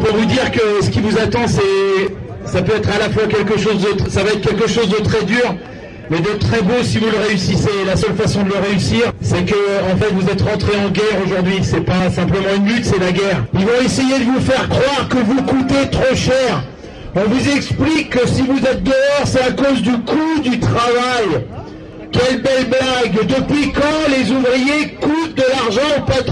peux vous dire que ce qui vous attend, ça peut être à la fois ça va être quelque chose de très dur, mais de très beau si vous le réussissez. La seule façon de le réussir, c'est que, en fait, vous êtes rentré en guerre aujourd'hui. C'est pas simplement une lutte, c'est la guerre. Ils vont essayer de vous faire croire que vous coûtez trop cher. On vous explique que si vous êtes dehors, c'est à cause du coût du travail. Quelle belle blague! Depuis quand les ouvriers coûtent de l'argent au patron?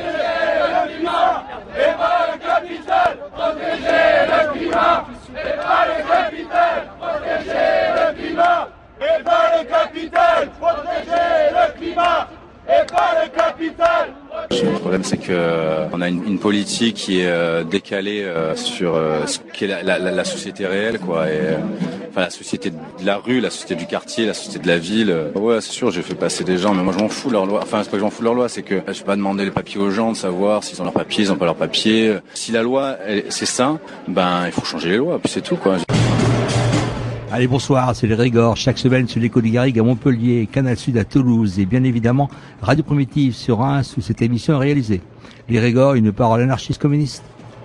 Et pas le capital, protéger le climat. Et pas le capital, protéger le climat. Et pas le capital, protéger le climat. Et pas le capital. Le problème, c'est que on a une politique qui est décalée sur ce qu'est la société réelle, quoi. Et enfin, la société de la rue, la société du quartier, la société de la ville. Ouais, c'est sûr, j'ai fait passer des gens, mais moi je m'en fous de leur loi. Enfin, c'est pas que je m'en fous de leur loi, c'est que je vais pas demander les papiers aux gens, de savoir s'ils ont leurs papiers, ils ont pas leurs papiers. Si la loi, c'est ça, ben il faut changer les lois, puis c'est tout, quoi. Allez, bonsoir, c'est les Régors, chaque semaine sur l'Écho du Garrigue à Montpellier, Canal Sud à Toulouse et bien évidemment Radio Primitive sur Reims où cette émission est réalisée. Les Régors, une parole anarchiste communiste.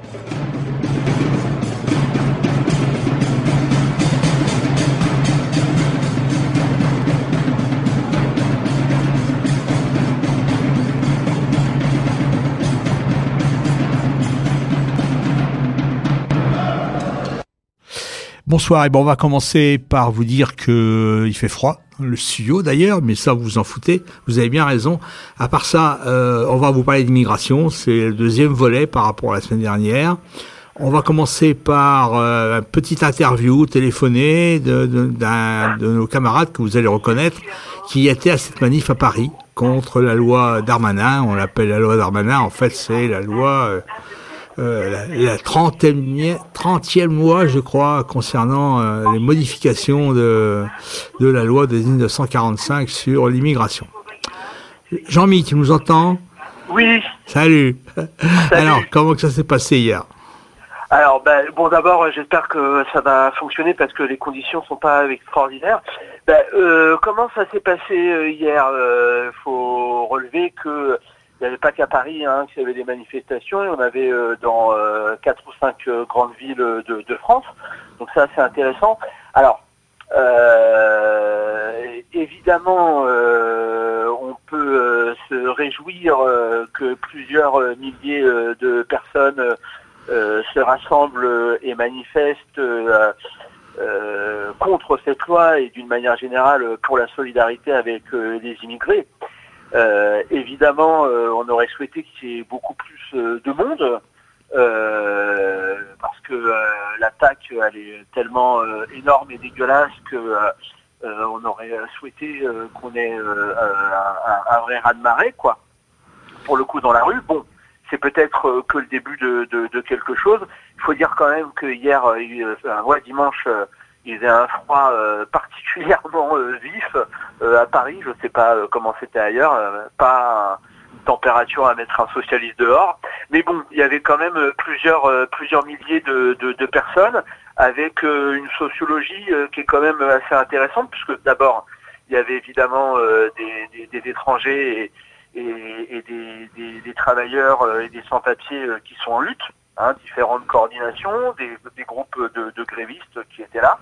Bonsoir, et bon, on va commencer par vous dire que il fait froid, le studio d'ailleurs, mais ça vous vous en foutez, vous avez bien raison. À part ça, on va vous parler d'immigration, c'est le deuxième volet par rapport à la semaine dernière. On va commencer par une petite interview téléphonée d'un de nos camarades que vous allez reconnaître, qui était à cette manif à Paris contre la loi Darmanin. On l'appelle la loi Darmanin, en fait c'est la loi... la 30e loi, je crois, concernant les modifications de la loi de 1945 sur l'immigration. Jean-Mi, tu nous entends? Oui. Salut. Alors, comment que ça s'est passé hier? Alors, bon, d'abord, j'espère que ça va fonctionner parce que les conditions sont pas extraordinaires. Comment ça s'est passé hier? Faut relever que il n'y avait pas qu'à Paris qu'il y avait des manifestations, et on avait dans 4 ou 5 grandes villes de France. Donc ça, c'est intéressant. Alors, évidemment, on peut se réjouir que plusieurs milliers de personnes se rassemblent et manifestent contre cette loi et d'une manière générale pour la solidarité avec les immigrés. Évidemment, on aurait souhaité qu'il y ait beaucoup plus de monde, parce que l'attaque elle est tellement énorme et dégueulasse que on aurait souhaité qu'on ait un vrai raz-de-marée, quoi. Pour le coup, dans la rue, bon, c'est peut-être que le début de quelque chose. Il faut dire quand même que hier, dimanche, il faisait un froid particulièrement vif à Paris. Je ne sais pas comment c'était ailleurs. Pas une température à mettre un socialiste dehors. Mais bon, il y avait quand même plusieurs milliers de personnes avec une sociologie qui est quand même assez intéressante, puisque d'abord, il y avait évidemment des étrangers et des travailleurs et des sans-papiers qui sont en lutte. Différentes coordinations, des groupes de grévistes qui étaient là.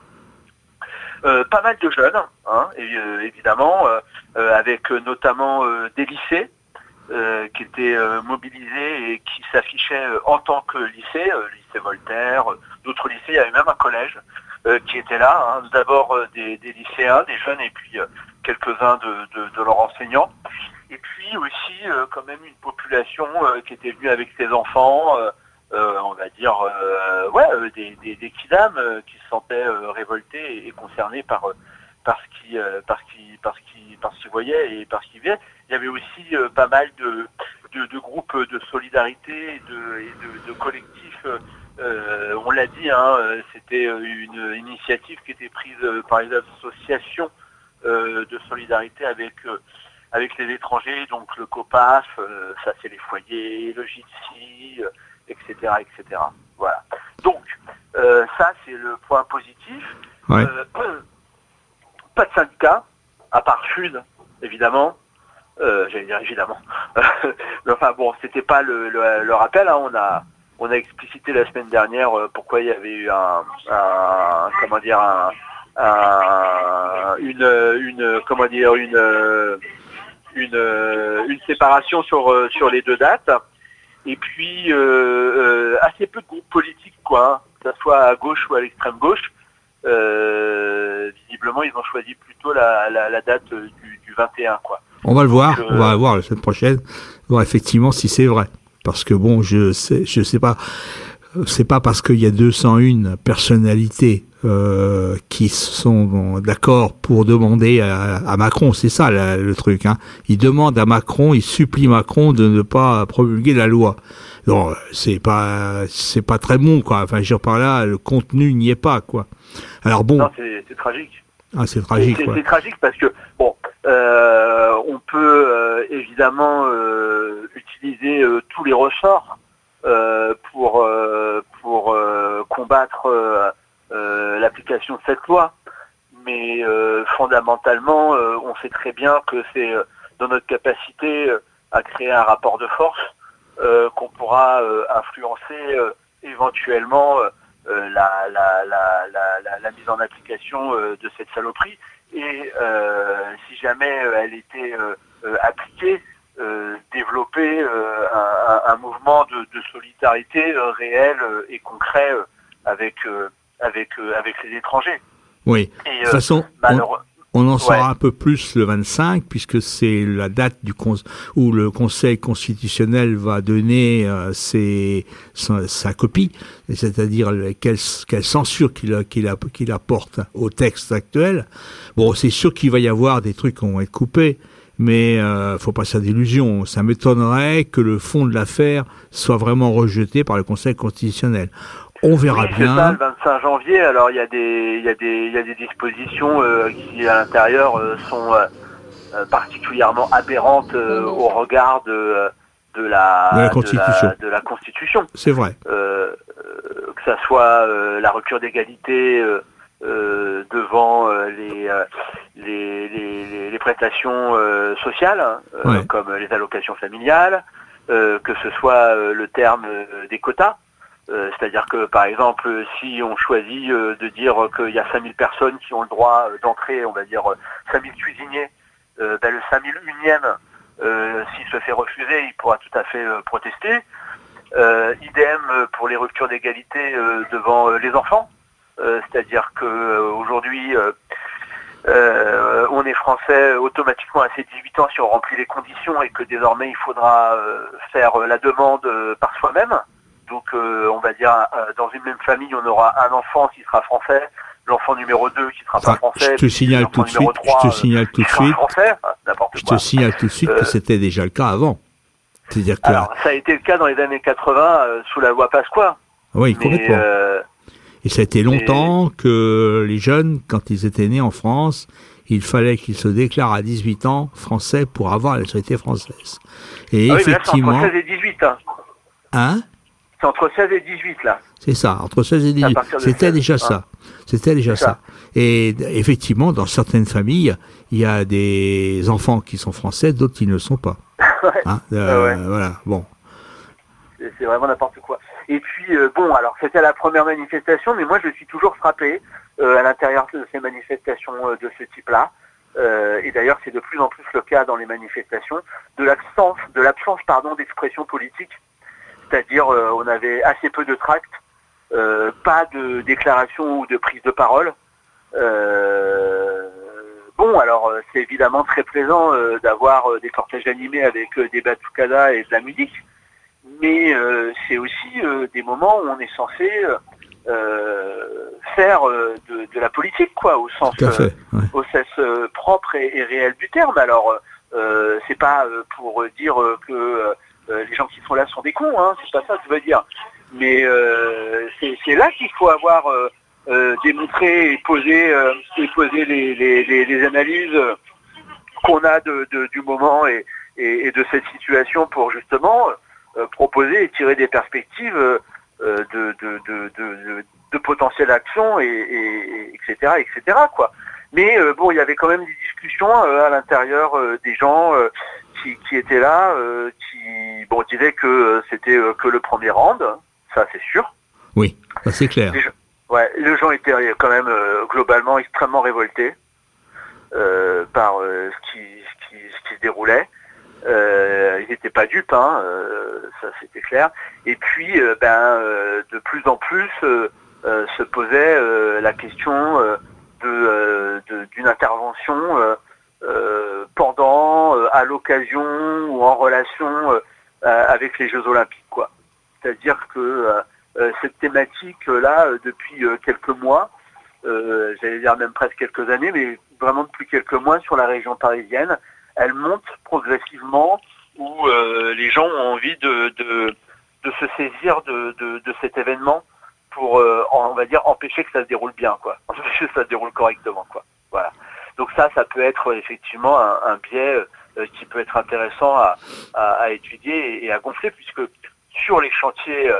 Pas mal de jeunes, évidemment, avec notamment des lycées qui étaient mobilisés et qui s'affichaient en tant que lycée, lycée Voltaire, d'autres lycées, il y avait même un collège qui était là, d'abord des lycéens, des jeunes, et puis quelques-uns de leurs enseignants. Et puis aussi quand même une population qui était venue avec ses enfants, on va dire des kidam qui se sentaient révoltés et concernés par ce qu'ils voyaient et par ce qu'ils vivaient. Il y avait aussi pas mal de groupes de solidarité et de collectifs. On l'a dit, c'était une initiative qui était prise par les associations de solidarité avec les étrangers, donc le COPAF, ça c'est les foyers, le GITSI, etc., etc. Voilà. Donc, ça, c'est le point positif. Ouais. Pas de syndicat, à part Sud, évidemment. J'allais dire évidemment. Mais enfin bon, c'était pas le rappel. On on a explicité la semaine dernière pourquoi il y avait eu une séparation sur les deux dates. Et puis assez peu de groupes politiques, quoi, hein, que ce soit à gauche ou à l'extrême gauche. Visiblement, ils ont choisi plutôt la date du 21, quoi. On va le voir, on va voir la semaine prochaine, voir effectivement si c'est vrai. Parce que bon, je sais pas, c'est pas parce qu'il y a 201 personnalités qui sont d'accord pour demander à Macron, c'est ça le truc, hein. Ils demandent à Macron, ils supplient Macron de ne pas promulguer la loi. Non, c'est pas très bon, quoi. Enfin, je veux dire par là, le contenu n'y est pas, quoi. Alors bon. Non, c'est tragique. Ah, c'est tragique. C'est tragique parce que bon, on peut évidemment utiliser tous les ressorts pour combattre l'application de cette loi, mais fondamentalement, on sait très bien que c'est dans notre capacité à créer un rapport de force qu'on pourra influencer éventuellement la mise en application de cette saloperie. Et si jamais elle était appliquée, développer un mouvement de solidarité réel et concret avec les étrangers. Oui. De toute façon, on en saura un peu plus le 25, puisque c'est la date où le Conseil constitutionnel va donner sa copie, c'est-à-dire quelle censure qu'il apporte au texte actuel. Bon, c'est sûr qu'il va y avoir des trucs qui vont être coupés, mais faut pas se faire d'illusions. Ça m'étonnerait que le fond de l'affaire soit vraiment rejeté par le Conseil constitutionnel. On verra bien. C'est ça, le 25 janvier. Alors il y a des dispositions qui à l'intérieur sont particulièrement aberrantes au regard de la Constitution. C'est vrai. Que ça soit la rupture d'égalité devant les prestations sociales, comme les allocations familiales, que ce soit le terme des quotas. C'est-à-dire que, par exemple, si on choisit de dire qu'il y a 5000 personnes qui ont le droit d'entrer, on va dire 5000 cuisiniers, le 5001e, s'il se fait refuser, il pourra tout à fait protester. Idem pour les ruptures d'égalité devant les enfants. C'est-à-dire que aujourd'hui, on est français automatiquement à ses 18 ans si on remplit les conditions et que désormais il faudra faire la demande par soi-même. Donc, on va dire, dans une même famille, on aura un enfant qui sera français, l'enfant numéro 2 qui sera pas français. Je te signale tout de suite que c'était déjà le cas avant. C'est-à-dire que... Alors, ça a été le cas dans les années 80 sous la loi Pasqua. Oui, complètement. Et ça a été longtemps que les jeunes, quand ils étaient nés en France, il fallait qu'ils se déclarent à 18 ans français pour avoir la nationalité française. Et effectivement... Oui, mais là, c'est entre 16 et 18, hein. Hein? C'est entre 16 et 18, là. C'est ça, entre 16 et 18. C'était déjà ça. C'était déjà ça. Et effectivement, dans certaines familles, il y a des enfants qui sont français, d'autres qui ne le sont pas. Hein, voilà, bon. C'est vraiment n'importe quoi. Et puis, bon, alors, c'était la première manifestation, mais moi, je suis toujours frappé à l'intérieur de ces manifestations de ce type-là. Et d'ailleurs, c'est de plus en plus le cas dans les manifestations, de l'absence d'expression politique. C'est-à-dire, on avait assez peu de tracts, pas de déclaration ou de prise de parole. Bon, alors, c'est évidemment très plaisant d'avoir des cortèges animés avec des batucadas et de la musique, mais c'est aussi des moments où on est censé faire de la politique, quoi, au sens propre et réel du terme. Alors, c'est pas pour dire que les gens qui sont là sont des cons, hein, c'est pas ça que je veux dire. Mais c'est là qu'il faut avoir démontré et poser les analyses qu'on a du moment et de cette situation pour justement proposer et tirer des perspectives de potentielles actions et etc., quoi. Mais bon, il y avait quand même des discussions à l'intérieur des gens qui étaient là, qui disaient que c'était que le premier round, ça c'est sûr. Oui, ça c'est clair. Les gens étaient quand même globalement extrêmement révoltés par ce qui se déroulait. Ils n'étaient pas dupes, ça c'était clair. Et puis, de plus en plus se posait la question d'une intervention pendant, à l'occasion ou en relation avec les Jeux Olympiques, quoi. C'est-à-dire que cette thématique-là, depuis quelques mois, j'allais dire même presque quelques années, mais vraiment depuis quelques mois sur la région parisienne, elle monte progressivement où les gens ont envie de se saisir de cet événement pour, on va dire, empêcher que ça se déroule bien, quoi. Empêcher que ça se déroule correctement, quoi. Voilà. Donc ça peut être effectivement un biais qui peut être intéressant à étudier et à gonfler, puisque sur les chantiers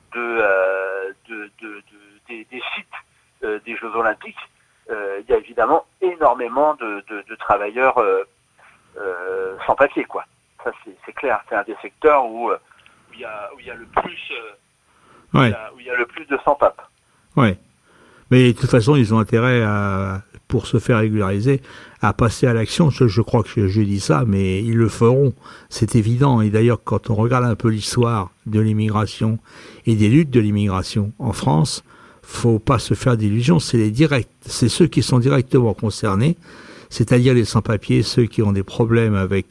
des sites des Jeux Olympiques, il y a évidemment énormément de travailleurs sans papier, quoi. Ça c'est clair. C'est un des secteurs où il y a le plus où il y a le plus de sans-pape. Ouais. Mais de toute façon, ils ont intérêt pour se faire régulariser, à passer à l'action. Je crois que je dis ça, mais ils le feront. C'est évident. Et d'ailleurs, quand on regarde un peu l'histoire de l'immigration et des luttes de l'immigration en France, faut pas se faire d'illusions. C'est ceux qui sont directement concernés, c'est-à-dire les sans-papiers, ceux qui ont des problèmes avec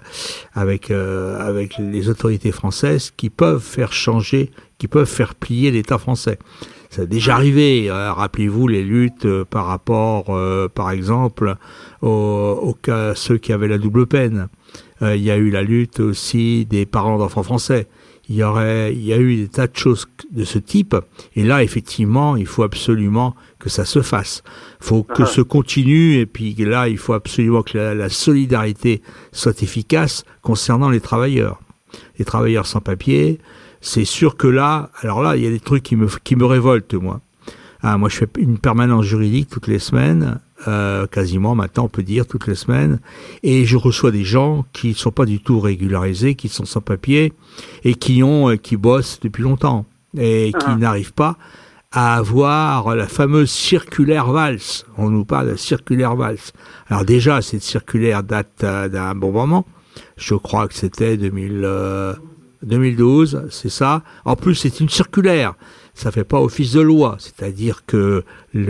les autorités françaises, qui peuvent faire changer, qui peuvent faire plier l'État français. Ça a déjà arrivé. Rappelez-vous les luttes par rapport, par exemple, aux cas, ceux qui avaient la double peine. Il y a eu la lutte aussi des parents d'enfants français. Il y a eu des tas de choses de ce type. Et là, effectivement, il faut absolument que ça se fasse. Il faut que ce continue. Et puis là, il faut absolument que la solidarité soit efficace concernant les travailleurs sans papier. C'est sûr que là, alors là, il y a des trucs qui me révoltent, moi. Moi, je fais une permanence juridique toutes les semaines, quasiment maintenant, on peut dire toutes les semaines, et je reçois des gens qui sont pas du tout régularisés, qui sont sans papier et qui bossent depuis longtemps et qui n'arrivent pas à avoir la fameuse circulaire Valls. On nous parle de circulaire Valls. Alors déjà, cette circulaire date d'un bon moment. Je crois que c'était 2012, c'est ça. En plus, c'est une circulaire. Ça fait pas office de loi. C'est-à-dire que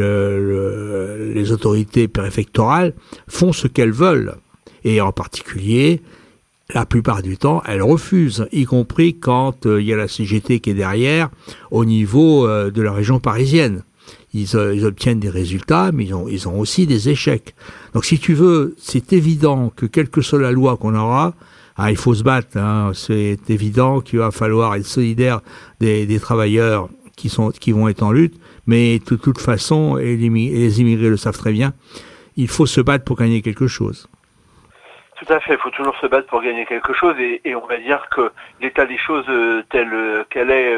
les autorités préfectorales font ce qu'elles veulent. Et en particulier, la plupart du temps, elles refusent, y compris quand il y a la CGT qui est derrière, au niveau de la région parisienne. Ils obtiennent des résultats, mais ils ont aussi des échecs. Donc si tu veux, c'est évident que quelle que soit la loi qu'on aura, il faut se battre. C'est évident qu'il va falloir être solidaire des travailleurs qui vont être en lutte, mais de toute façon, et les immigrés le savent très bien, il faut se battre pour gagner quelque chose. Tout à fait, il faut toujours se battre pour gagner quelque chose, et on va dire que l'état des choses tel qu'il est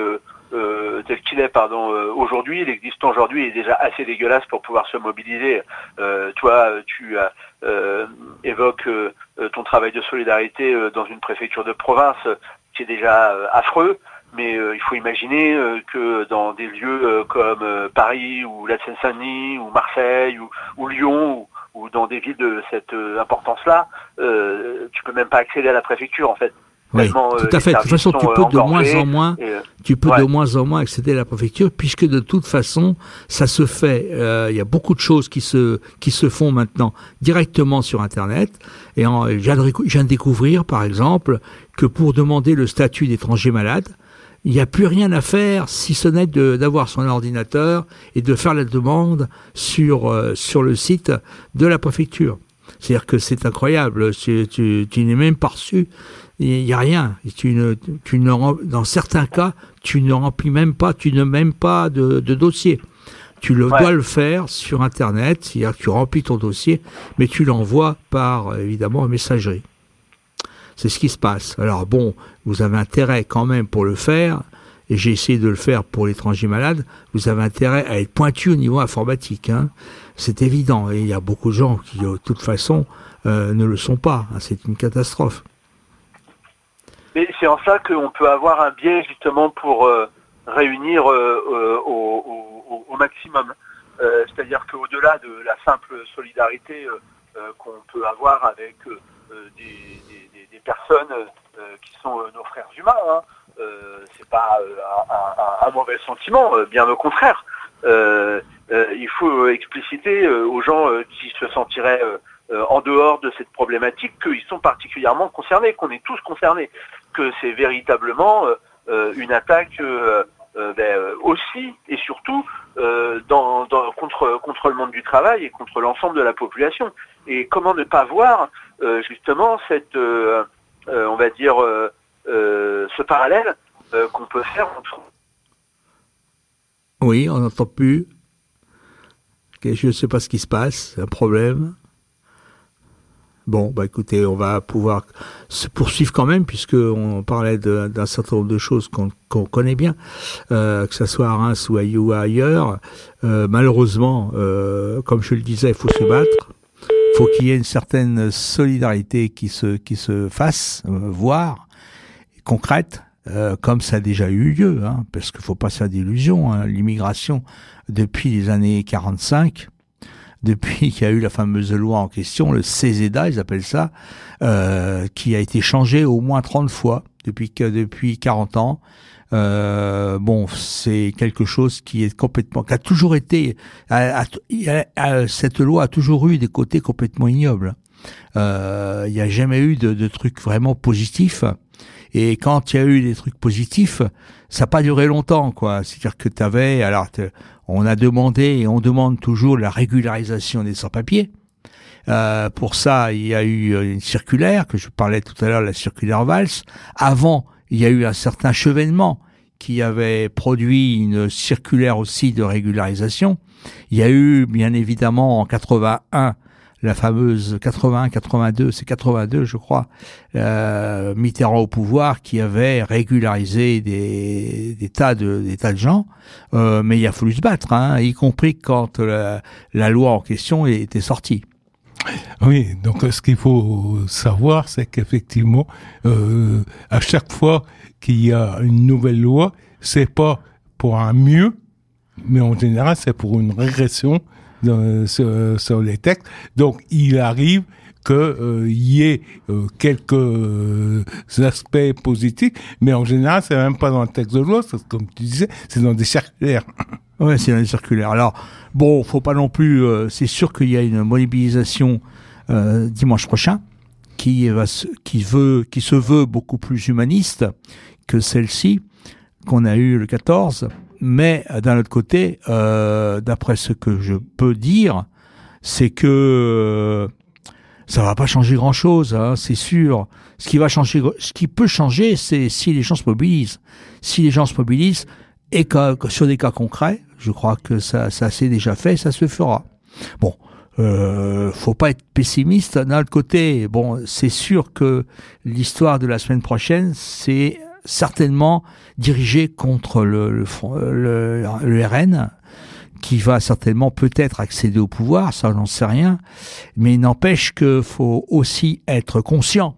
aujourd'hui, l'existant aujourd'hui est déjà assez dégueulasse pour pouvoir se mobiliser. Toi, tu évoques ton travail de solidarité dans une préfecture de province qui est déjà affreux, mais il faut imaginer que dans des lieux comme Paris ou la Seine-Saint-Denis ou Marseille ou Lyon ou dans des villes de cette importance-là, tu peux même pas accéder à la préfecture en fait. Oui, tout à fait. De toute façon, tu peux de moins en moins accéder à la préfecture, puisque de toute façon, ça se fait. Il y a beaucoup de choses qui se font maintenant directement sur Internet. Et je viens de découvrir, par exemple, que pour demander le statut d'étranger malade, il n'y a plus rien à faire si ce n'est d'avoir son ordinateur et de faire la demande sur le site de la préfecture. C'est-à-dire que c'est incroyable. Tu n'es même pas reçu. Il n'y a rien. Dans certains cas, tu ne remplis même pas, tu n'as même pas de dossier. Tu dois le faire sur Internet, c'est-à-dire que tu remplis ton dossier, mais tu l'envoies par, évidemment, messagerie. C'est ce qui se passe. Alors bon, vous avez intérêt quand même pour le faire, et j'ai essayé de le faire pour l'étranger malade, vous avez intérêt à être pointu au niveau informatique. C'est évident. Et il y a beaucoup de gens qui, de toute façon, ne le sont pas. C'est une catastrophe. Mais c'est en ça qu'on peut avoir un biais justement pour réunir au maximum. C'est-à-dire qu'au-delà de la simple solidarité qu'on peut avoir avec des personnes qui sont nos frères humains, hein, c'est pas un mauvais sentiment, bien au contraire. Il faut expliciter aux gens qui se sentiraient en dehors de cette problématique qu'ils sont particulièrement concernés, qu'on est tous concernés, que c'est véritablement une attaque aussi et surtout contre le monde du travail et contre l'ensemble de la population. Et comment ne pas voir justement cette on va dire ce parallèle qu'on peut faire entre... Oui, on n'entend plus. Je ne sais pas ce qui se passe, c'est un problème. Bon, bah écoutez, on va pouvoir se poursuivre quand même, puisqu'on parlait d'un certain nombre de choses qu'on connaît bien, que ce soit à Reims ou ailleurs. Malheureusement, comme je le disais, il faut se battre. Il faut qu'il y ait une certaine solidarité qui se fasse voir, concrète, comme ça a déjà eu lieu, hein, parce qu'il faut pas se faire d'illusions. Hein, l'immigration, depuis les années 45, depuis qu'il y a eu la fameuse loi en question, le CESEDA, ils appellent ça, qui a été changé au moins 30 fois depuis 40 ans. Bon, c'est quelque chose qui est complètement, qui a toujours été, cette loi a toujours eu des côtés complètement ignobles. Il n'y a jamais eu de trucs vraiment positifs. Et quand il y a eu des trucs positifs, ça n'a pas duré longtemps, quoi. C'est-à-dire que on a demandé et on demande toujours la régularisation des sans-papiers. Pour ça, il y a eu une circulaire, que je parlais tout à l'heure, la circulaire Valls. Avant, il y a eu un certain Chevènement qui avait produit une circulaire aussi de régularisation. Il y a eu, bien évidemment, en 81, la fameuse 81-82, c'est 82 je crois, Mitterrand au pouvoir, qui avait régularisé des tas de gens, mais il a fallu se battre, hein, y compris quand la loi en question était sortie. Oui, donc ce qu'il faut savoir, c'est qu'effectivement, à chaque fois qu'il y a une nouvelle loi, c'est pas pour un mieux, mais en général c'est pour une régression sur les textes. Donc il arrive qu'il y ait quelques aspects positifs, mais en général c'est même pas dans le texte de loi, comme tu disais, c'est dans des circulaires. Ouais, c'est dans des circulaires. Alors bon, faut pas non plus. C'est sûr qu'il y a une mobilisation dimanche prochain qui se veut beaucoup plus humaniste que celle-ci qu'on a eue le 14. Mais d'un autre côté, d'après ce que je peux dire, c'est que ça va pas changer grand-chose, hein, c'est sûr. Ce qui peut changer, c'est si les gens se mobilisent. Si les gens se mobilisent et sur des cas concrets, je crois que ça s'est déjà fait, ça se fera. Bon, faut pas être pessimiste. D'un autre côté, bon, c'est sûr que l'histoire de la semaine prochaine, c'est certainement dirigé contre le RN, qui va certainement peut-être accéder au pouvoir, ça j'en sais rien, mais il n'empêche que faut aussi être conscient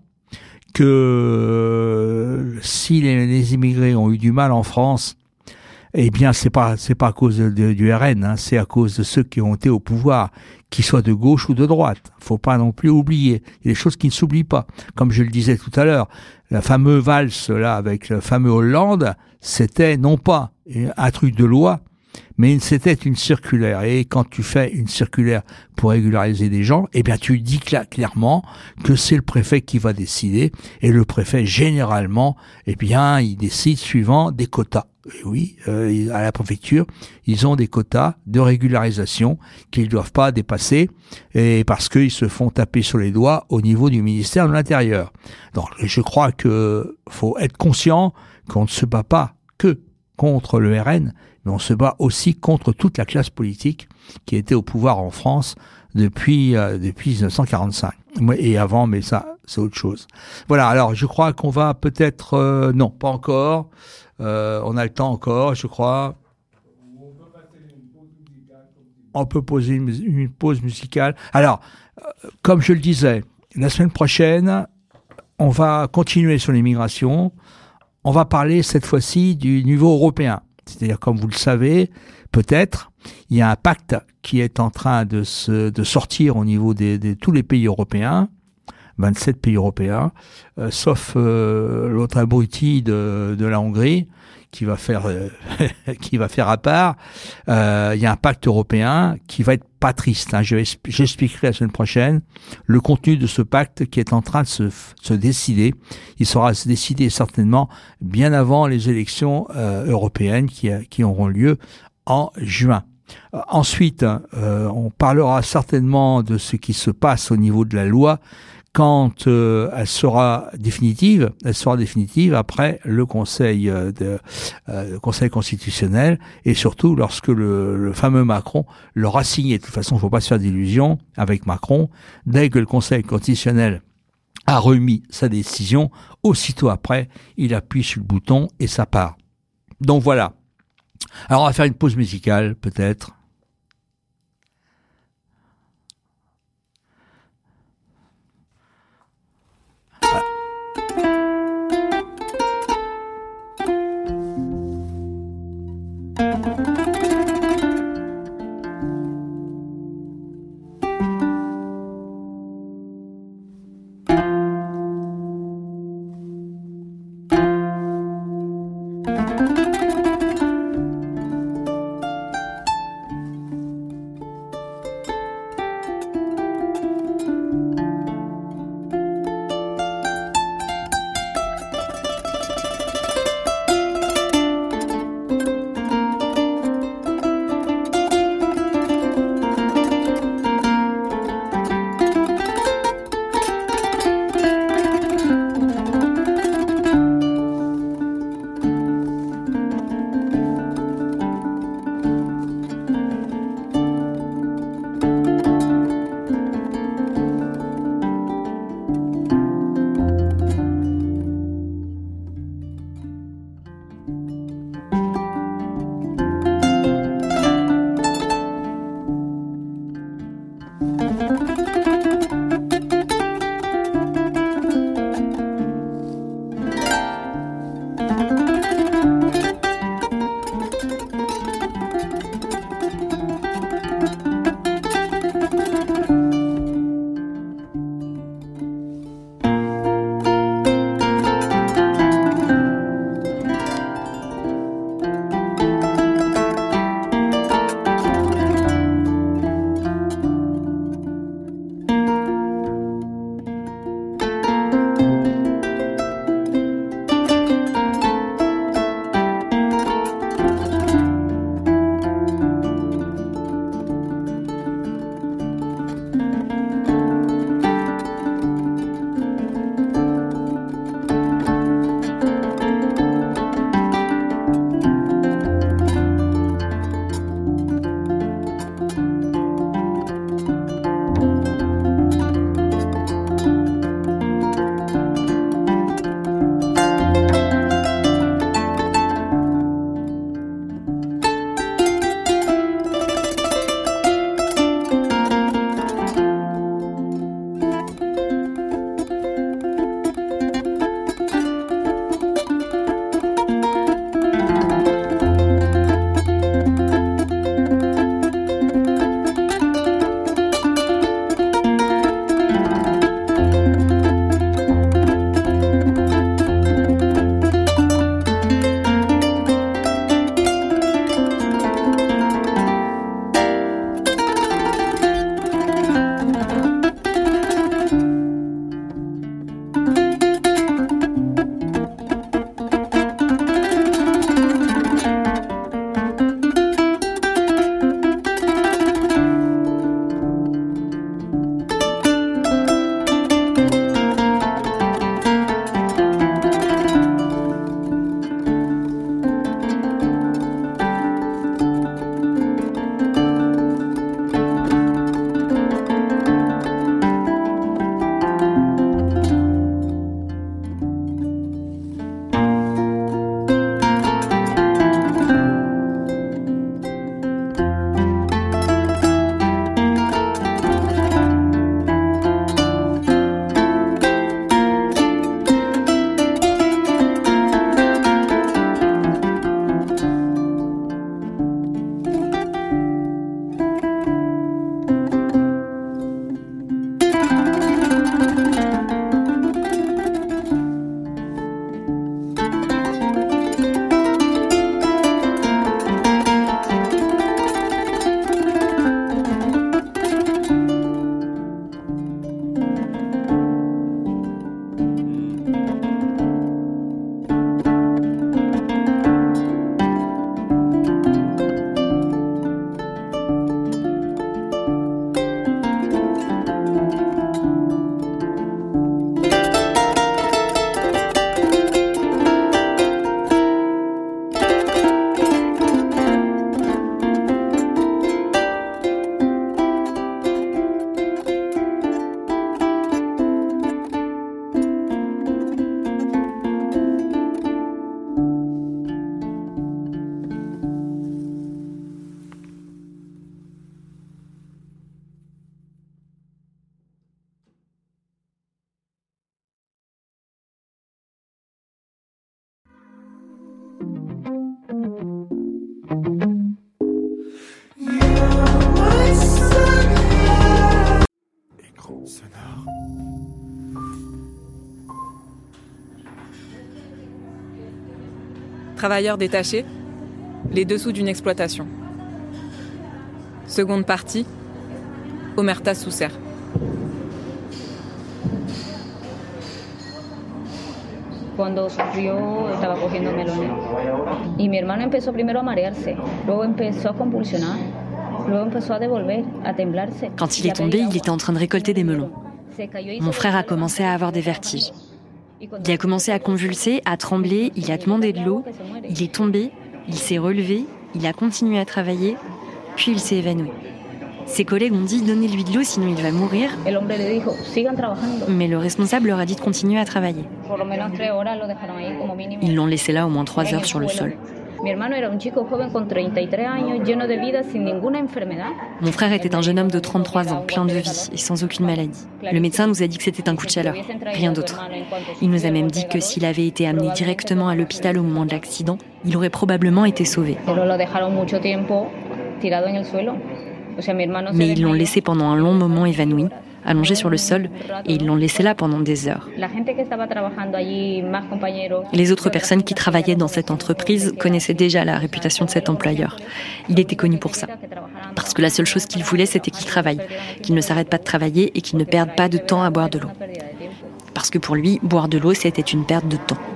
que si les immigrés ont eu du mal en France, eh bien c'est pas à cause du RN, hein, c'est à cause de ceux qui ont été au pouvoir, qu'ils soient de gauche ou de droite. Faut pas non plus oublier. Il y a des choses qui ne s'oublient pas. Comme je le disais tout à l'heure, la fameuse valse là avec le fameux Hollande, c'était non pas un truc de loi, mais c'était une circulaire. Et quand tu fais une circulaire pour régulariser des gens, eh bien tu dis clairement que c'est le préfet qui va décider. Et le préfet, généralement, eh bien il décide suivant des quotas. Et oui, à la préfecture, ils ont des quotas de régularisation qu'ils ne doivent pas dépasser, et parce qu'ils se font taper sur les doigts au niveau du ministère de l'Intérieur. Donc, je crois que faut être conscient qu'on ne se bat pas que contre le RN, mais on se bat aussi contre toute la classe politique qui était au pouvoir en France depuis 1945. Et avant, mais ça, c'est autre chose. Voilà, alors je crois qu'on va peut-être... non, pas encore. On a le temps encore, je crois. On peut poser une pause musicale. Alors, comme je le disais, la semaine prochaine, on va continuer sur l'immigration. On va parler cette fois-ci du niveau européen. C'est-à-dire, comme vous le savez, peut-être, il y a un pacte qui est en train de sortir au niveau de tous les pays européens, 27 pays européens, sauf l'autre abruti de la Hongrie, qui va faire à part. Il y a un pacte européen qui va être pas triste. Hein. J'expliquerai la semaine prochaine le contenu de ce pacte qui est en train de se décider. Il sera décidé certainement bien avant les élections européennes qui auront lieu en juin. Ensuite, on parlera certainement de ce qui se passe au niveau de la loi quand elle sera définitive après le Conseil Conseil constitutionnel, et surtout lorsque le fameux Macron l'aura signé. De toute façon, il ne faut pas se faire d'illusions avec Macron. Dès que le Conseil constitutionnel a remis sa décision, aussitôt après, il appuie sur le bouton et ça part. Donc voilà. Alors on va faire une pause musicale, peut-être. travailleurs détachés, les dessous d'une exploitation. Seconde partie, Omerta Sousser. Cuando sufrió, estaba cogiendo melones. Y mi hermano empezó primero a marearse, luego empezó a convulsionar, luego empezó a devolver, a temblarse. Quand il est tombé, il était en train de récolter des melons. Mon frère a commencé à avoir des vertiges. Il a commencé à convulser, à trembler, il a demandé de l'eau, il est tombé, il s'est relevé, il a continué à travailler, puis il s'est évanoui. Ses collègues ont dit « Donnez-lui de l'eau, sinon il va mourir ». Mais le responsable leur a dit de continuer à travailler. Ils l'ont laissé là au moins 3 heures sur le sol. Mon frère était un jeune homme de 33 ans, plein de vie et sans aucune maladie. Le médecin nous a dit que c'était un coup de chaleur, rien d'autre. Il nous a même dit que s'il avait été amené directement à l'hôpital au moment de l'accident, il aurait probablement été sauvé. Mais ils l'ont laissé pendant un long moment évanoui, allongé sur le sol, et ils l'ont laissé là pendant des heures. Les autres personnes qui travaillaient dans cette entreprise connaissaient déjà la réputation de cet employeur. Il était connu pour ça. Parce que la seule chose qu'il voulait, c'était qu'il travaille, qu'il ne s'arrête pas de travailler et qu'il ne perde pas de temps à boire de l'eau. Parce que pour lui, boire de l'eau, c'était une perte de temps.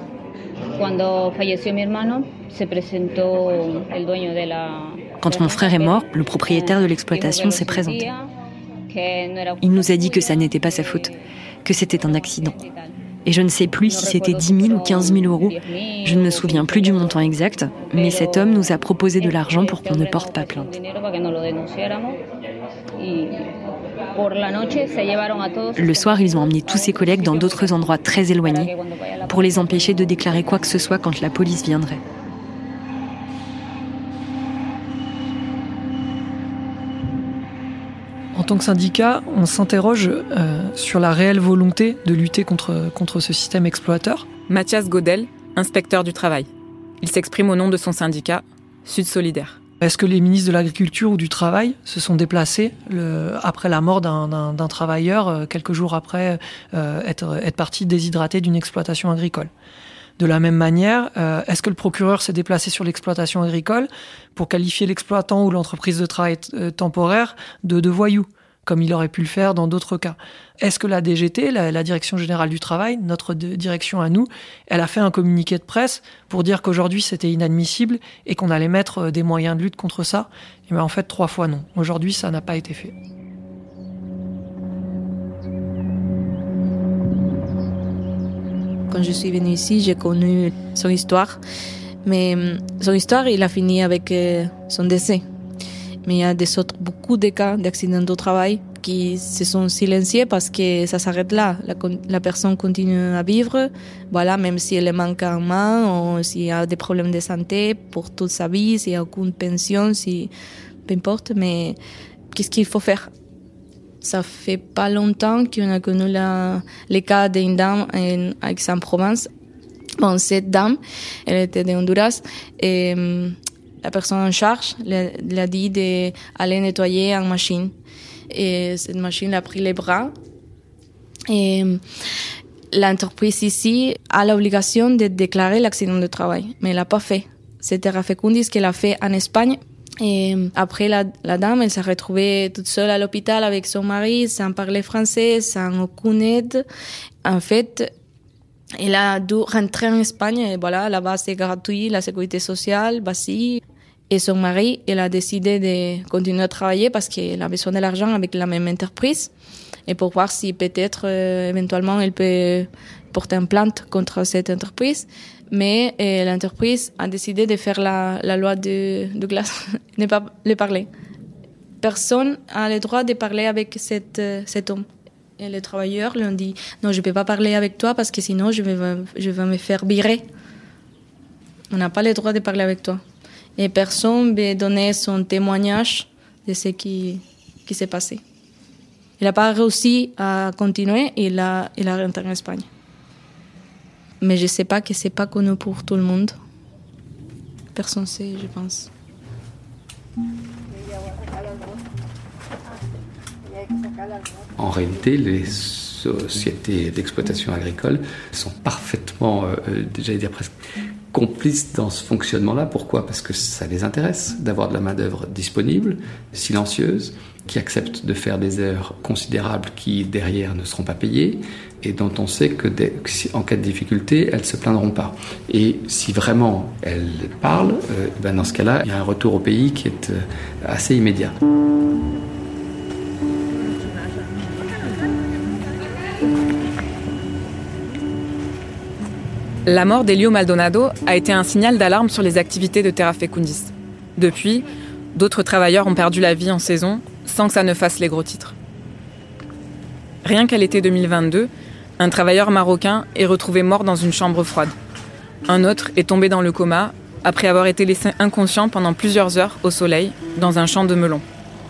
Quand mon frère est mort, le propriétaire de l'exploitation s'est présenté. Il nous a dit que ça n'était pas sa faute, que c'était un accident. Et je ne sais plus si c'était 10 000 ou 15 000 euros. Je ne me souviens plus du montant exact, mais cet homme nous a proposé de l'argent pour qu'on ne porte pas plainte. Le soir, ils ont emmené tous ses collègues dans d'autres endroits très éloignés pour les empêcher de déclarer quoi que ce soit quand la police viendrait. En tant que syndicat, on s'interroge sur la réelle volonté de lutter contre ce système exploiteur. Mathias Godel, inspecteur du travail. Il s'exprime au nom de son syndicat, Sud Solidaire. Est-ce que les ministres de l'Agriculture ou du Travail se sont déplacés après la mort d'un travailleur, quelques jours après être parti déshydraté d'une exploitation agricole ? De la même manière, est-ce que le procureur s'est déplacé sur l'exploitation agricole pour qualifier l'exploitant ou l'entreprise de travail temporaire de voyous, comme il aurait pu le faire dans d'autres cas ? Est-ce que la DGT, la Direction Générale du Travail, notre direction à nous, elle a fait un communiqué de presse pour dire qu'aujourd'hui c'était inadmissible et qu'on allait mettre des moyens de lutte contre ça ? Et bien en fait, 3 fois non. Aujourd'hui, ça n'a pas été fait. Quand je suis venue ici, j'ai connu son histoire. Mais son histoire, il a fini avec son décès. Mais il y a beaucoup de cas d'accidents de travail qui se sont silenciés parce que ça s'arrête là. La personne continue à vivre, voilà, même si elle manque un main ou s'il y a des problèmes de santé pour toute sa vie, s'il n'y a aucune pension, peu importe. Mais qu'est-ce qu'il faut faire ? Ça fait pas longtemps qu'on a connu les cas d'une dame à Aix-en-Provence. Bon, cette dame, elle était de Honduras et la personne en charge lui a dit d'aller nettoyer une machine. Et cette machine a pris les bras. Et l'entreprise ici a l'obligation de déclarer l'accident de travail, mais elle l'a pas fait. C'était Rafecundis qu'elle a fait en Espagne. Et après, la dame, elle s'est retrouvée toute seule à l'hôpital avec son mari, sans parler français, sans aucune aide. En fait, elle a dû rentrer en Espagne. Et voilà, là-bas, c'est gratuit, la sécurité sociale, basique. Et son mari, elle a décidé de continuer à travailler parce qu'elle a besoin de l'argent avec la même entreprise. Et pour voir si peut-être, éventuellement, elle peut porter une plainte contre cette entreprise. Mais l'entreprise a décidé de faire la loi de glace, ne pas le parler. Personne n'a le droit de parler avec cet homme. Et les travailleurs lui ont dit « Non, je ne peux pas parler avec toi parce que sinon je vais me faire virer. On n'a pas le droit de parler avec toi. » Et personne ne veut donner son témoignage de ce qui s'est passé. Il n'a pas réussi à continuer et il a rentré en Espagne. Mais je ne sais pas que ce n'est pas connu pour tout le monde. Personne ne sait, je pense. En réalité, les sociétés d'exploitation agricole sont parfaitement, déjà dire presque complices dans ce fonctionnement-là. Pourquoi ? Parce que ça les intéresse d'avoir de la main-d'œuvre disponible, silencieuse, qui accepte de faire des heures considérables qui, derrière, ne seront pas payées et dont on sait que, en cas de difficulté, elles ne se plaindront pas. Et si vraiment elles parlent, dans ce cas-là, il y a un retour au pays qui est assez immédiat. La mort d'Elio Maldonado a été un signal d'alarme sur les activités de Terra Fecundis. Depuis, d'autres travailleurs ont perdu la vie en saison sans que ça ne fasse les gros titres. Rien qu'à l'été 2022, un travailleur marocain est retrouvé mort dans une chambre froide. Un autre est tombé dans le coma après avoir été laissé inconscient pendant plusieurs heures au soleil dans un champ de melons.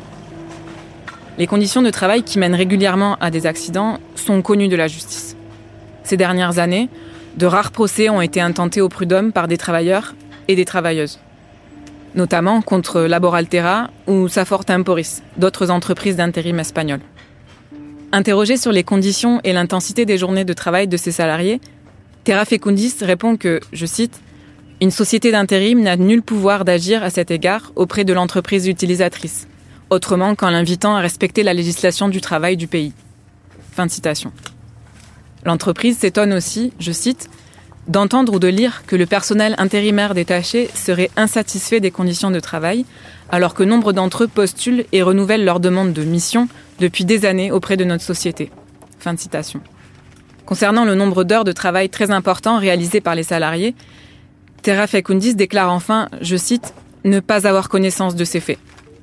Les conditions de travail qui mènent régulièrement à des accidents sont connues de la justice. Ces dernières années, de rares procès ont été intentés au prud'homme par des travailleurs et des travailleuses, notamment contre Laboraltera ou Safor Temporis, d'autres entreprises d'intérim espagnoles. Interrogé sur les conditions et l'intensité des journées de travail de ses salariés, Terra Fecundis répond que, je cite, « Une société d'intérim n'a nul pouvoir d'agir à cet égard auprès de l'entreprise utilisatrice, autrement qu'en l'invitant à respecter la législation du travail du pays. » Fin de citation. L'entreprise s'étonne aussi, je cite, « d'entendre ou de lire que le personnel intérimaire détaché serait insatisfait des conditions de travail, alors que nombre d'entre eux postulent et renouvellent leur demande de mission depuis des années auprès de notre société. » Fin de citation. Concernant le nombre d'heures de travail très important réalisé par les salariés, Terra Fecundis déclare enfin, je cite, « ne pas avoir connaissance de ces faits ».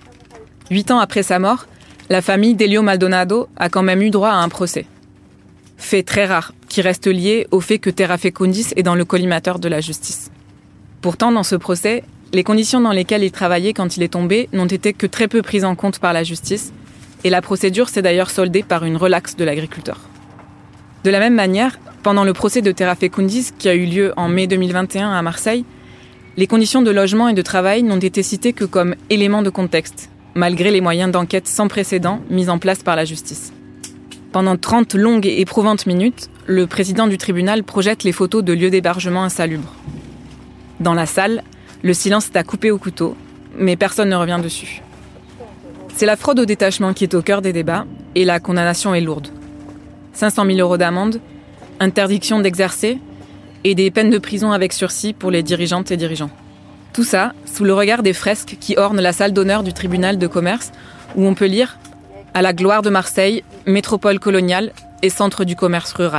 8 ans après sa mort, la famille d'Elio Maldonado a quand même eu droit à un procès. Fait très rare, qui reste lié au fait que Terra Fecundis est dans le collimateur de la justice. Pourtant, dans ce procès, les conditions dans lesquelles il travaillait quand il est tombé n'ont été que très peu prises en compte par la justice, et la procédure s'est d'ailleurs soldée par une relaxe de l'agriculteur. De la même manière, pendant le procès de Terra Fecundis, qui a eu lieu en mai 2021 à Marseille, les conditions de logement et de travail n'ont été citées que comme éléments de contexte, malgré les moyens d'enquête sans précédent mis en place par la justice. Pendant 30 longues et éprouvantes minutes, le président du tribunal projette les photos de lieux d'hébergement insalubres. Dans la salle, le silence est à couper au couteau, mais personne ne revient dessus. C'est la fraude au détachement qui est au cœur des débats, et la condamnation est lourde. 500 000 € d'amende, interdiction d'exercer, et des peines de prison avec sursis pour les dirigeantes et dirigeants. Tout ça, sous le regard des fresques qui ornent la salle d'honneur du tribunal de commerce, où on peut lire « À la gloire de Marseille, métropole coloniale et centre du commerce rural ».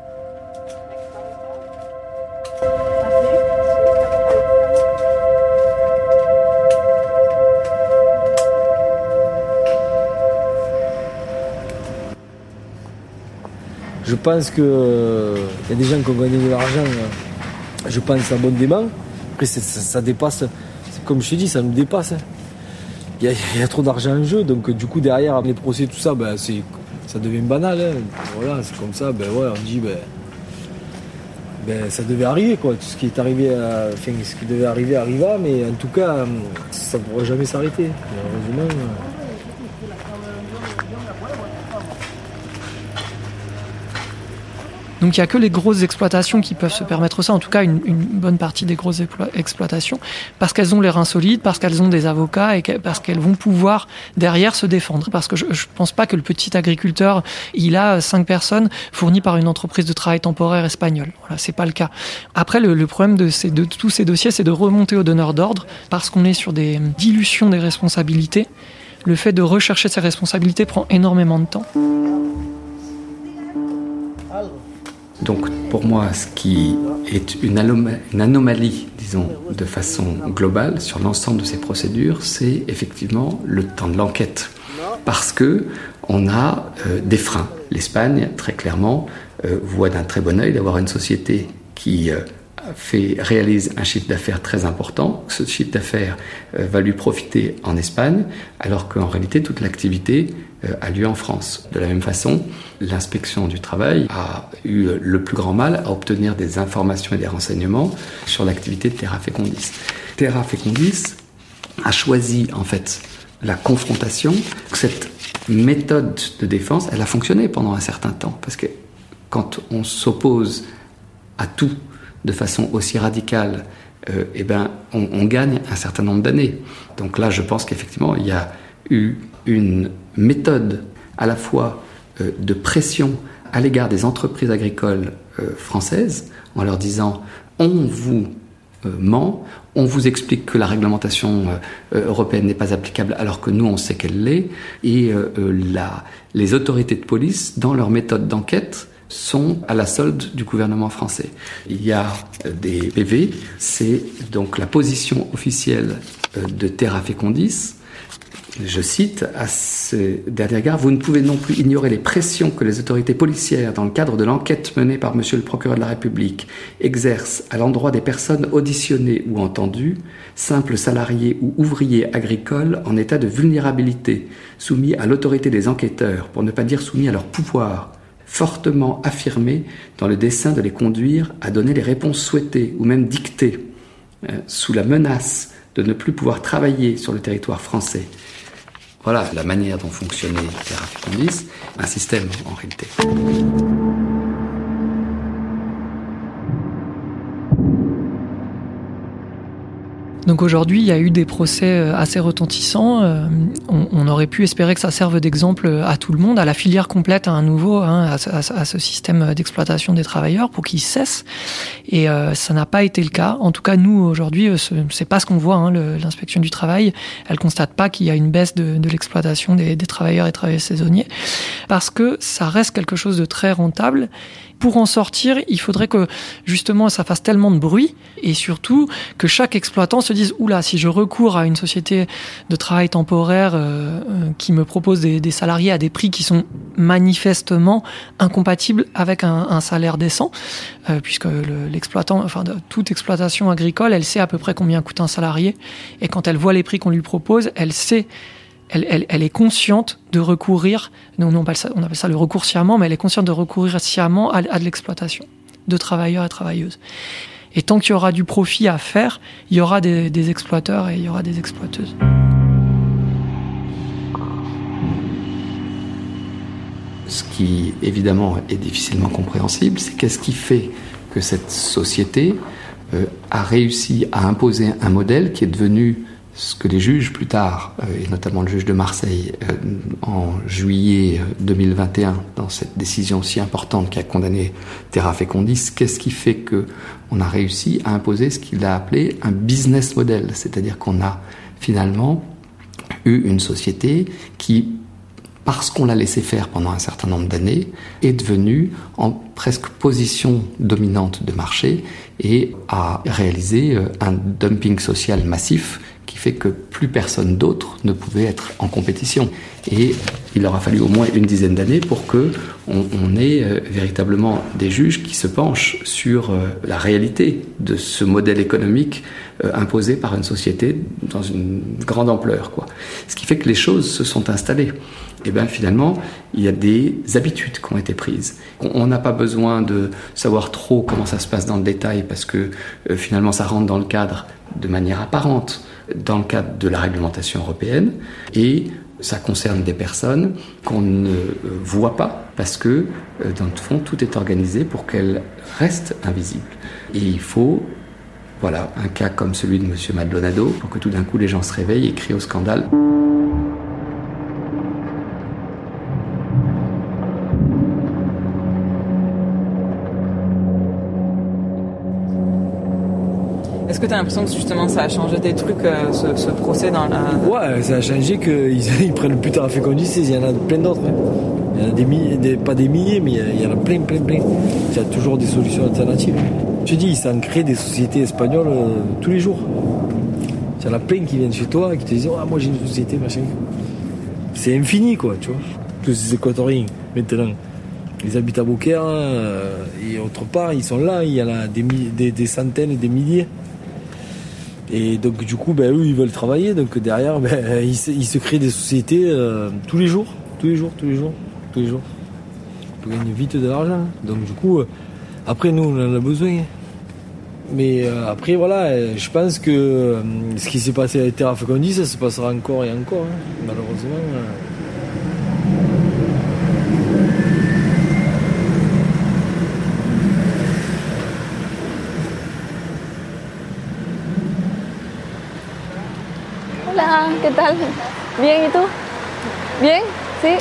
Je pense qu'il y a des gens qui ont gagné de l'argent, je pense abondamment. Après, ça dépasse, comme je te dis, ça nous dépasse. Il y a trop d'argent en jeu, donc du coup, derrière, les procès, tout ça, ça devient banal. Voilà, c'est comme ça, on dit, ça devait arriver, quoi. Tout ce qui est arrivé, ce qui devait arriver arriva, mais en tout cas, ça ne pourra jamais s'arrêter, malheureusement. Donc il n'y a que les grosses exploitations qui peuvent se permettre ça, en tout cas une bonne partie des grosses exploitations, parce qu'elles ont les reins solides, parce qu'elles ont des avocats et parce qu'elles vont pouvoir derrière se défendre. Parce que je ne pense pas que le petit agriculteur, il a 5 personnes fournies par une entreprise de travail temporaire espagnole. Voilà, c'est pas le cas. Après, le problème de tous ces dossiers, c'est de remonter aux donneurs d'ordre, parce qu'on est sur des dilutions des responsabilités. Le fait de rechercher ces responsabilités prend énormément de temps. Donc pour moi, ce qui est une anomalie, disons, de façon globale sur l'ensemble de ces procédures, c'est effectivement le temps de l'enquête. Parce que on a des freins. L'Espagne, très clairement, voit d'un très bon œil d'avoir une société qui réalise un chiffre d'affaires très important. Ce chiffre d'affaires va lui profiter en Espagne, alors qu'en réalité, toute l'activité a lieu en France. De la même façon, l'inspection du travail a eu le plus grand mal à obtenir des informations et des renseignements sur l'activité de Terra Fecundis. Terra Fecundis a choisi, en fait, la confrontation. Cette méthode de défense, elle a fonctionné pendant un certain temps, parce que quand on s'oppose à tout de façon aussi radicale, on gagne un certain nombre d'années. Donc là, je pense qu'effectivement, il y a eu une méthode à la fois de pression à l'égard des entreprises agricoles françaises, en leur disant « on vous ment, on vous explique que la réglementation européenne n'est pas applicable alors que nous on sait qu'elle l'est », et les autorités de police, dans leur méthode d'enquête, sont à la solde du gouvernement français. Il y a des PV, c'est donc la position officielle de Terra Fecundis. Je cite à ce dernier égard, « Vous ne pouvez non plus ignorer les pressions que les autorités policières, dans le cadre de l'enquête menée par Monsieur le procureur de la République, exercent à l'endroit des personnes auditionnées ou entendues, simples salariés ou ouvriers agricoles en état de vulnérabilité, soumis à l'autorité des enquêteurs, pour ne pas dire soumis à leur pouvoir, fortement affirmés dans le dessein de les conduire à donner les réponses souhaitées ou même dictées, sous la menace de ne plus pouvoir travailler sur le territoire français. » Voilà la manière dont fonctionnait Terra Fecundis, un système en réalité. Donc aujourd'hui, il y a eu des procès assez retentissants. On aurait pu espérer que ça serve d'exemple à tout le monde, à la filière complète, à nouveau, à ce système d'exploitation des travailleurs pour qu'ils cessent. Et ça n'a pas été le cas. En tout cas, nous, aujourd'hui, c'est pas ce qu'on voit. L'inspection du travail, elle constate pas qu'il y a une baisse de l'exploitation des travailleurs et travailleurs saisonniers, parce que ça reste quelque chose de très rentable. Pour en sortir, il faudrait que, justement, ça fasse tellement de bruit, et surtout que chaque exploitant se dise « Oula, si je recours à une société de travail temporaire qui me propose des salariés à des prix qui sont manifestement incompatibles avec un salaire décent, puisque l'exploitant, toute exploitation agricole, elle sait à peu près combien coûte un salarié, et quand elle voit les prix qu'on lui propose, elle sait... Elle est consciente de recourir, on appelle ça le recours sciemment, mais elle est consciente de recourir sciemment à de l'exploitation de travailleurs et travailleuses. Et tant qu'il y aura du profit à faire, il y aura des exploiteurs et il y aura des exploiteuses. Ce qui, évidemment, est difficilement compréhensible, c'est qu'est-ce qui fait que cette société a réussi à imposer un modèle qui est devenu ce que les juges plus tard, et notamment le juge de Marseille, en juillet 2021, dans cette décision si importante qui a condamné Terra Fecundis, qu'est-ce qui fait qu'on a réussi à imposer ce qu'il a appelé un business model, c'est-à-dire qu'on a finalement eu une société qui, parce qu'on l'a laissé faire pendant un certain nombre d'années, est devenue en presque position dominante de marché et a réalisé un dumping social massif qui fait que plus personne d'autre ne pouvait être en compétition. Et il aura fallu au moins une dizaine d'années pour qu'on ait véritablement des juges qui se penchent sur la réalité de ce modèle économique imposé par une société dans une grande ampleur, quoi. Ce qui fait que les choses se sont installées. Et bien finalement, il y a des habitudes qui ont été prises. On n'a pas besoin de savoir trop comment ça se passe dans le détail parce que finalement ça rentre dans le cadre de manière apparente, dans le cadre de la réglementation européenne, et ça concerne des personnes qu'on ne voit pas parce que dans le fond tout est organisé pour qu'elles restent invisibles. Et il faut, voilà, un cas comme celui de Monsieur Maldonado pour que tout d'un coup les gens se réveillent et crient au scandale. Est-ce que tu as l'impression que justement ça a changé des trucs, ce procès dans la... Ouais, ça a changé qu'ils prennent plus Terra Fecundis, il y en a plein d'autres. Hein. Il y en a des milliers, pas des milliers, mais il y en a plein. Il y a toujours des solutions alternatives. Je te dis, ils s'en créent des sociétés espagnoles tous les jours. Il y en a plein qui viennent chez toi et qui te disent « moi j'ai une société, machin ». C'est infini, quoi, tu vois. Tous ces équatoriens, maintenant. Ils habitent à Beaucaire et autre part, ils sont là, il y en a des centaines et des milliers. Et donc du coup, eux, ils veulent travailler. Donc derrière, ils se créent des sociétés tous les jours. Pour gagner vite de l'argent. Donc du coup, après, nous, on en a besoin. Mais après, voilà, je pense que ce qui s'est passé avec Terra Fecundis, ça se passera encore et encore, malheureusement. tal? Bien, ¿y tú? Bien, sí.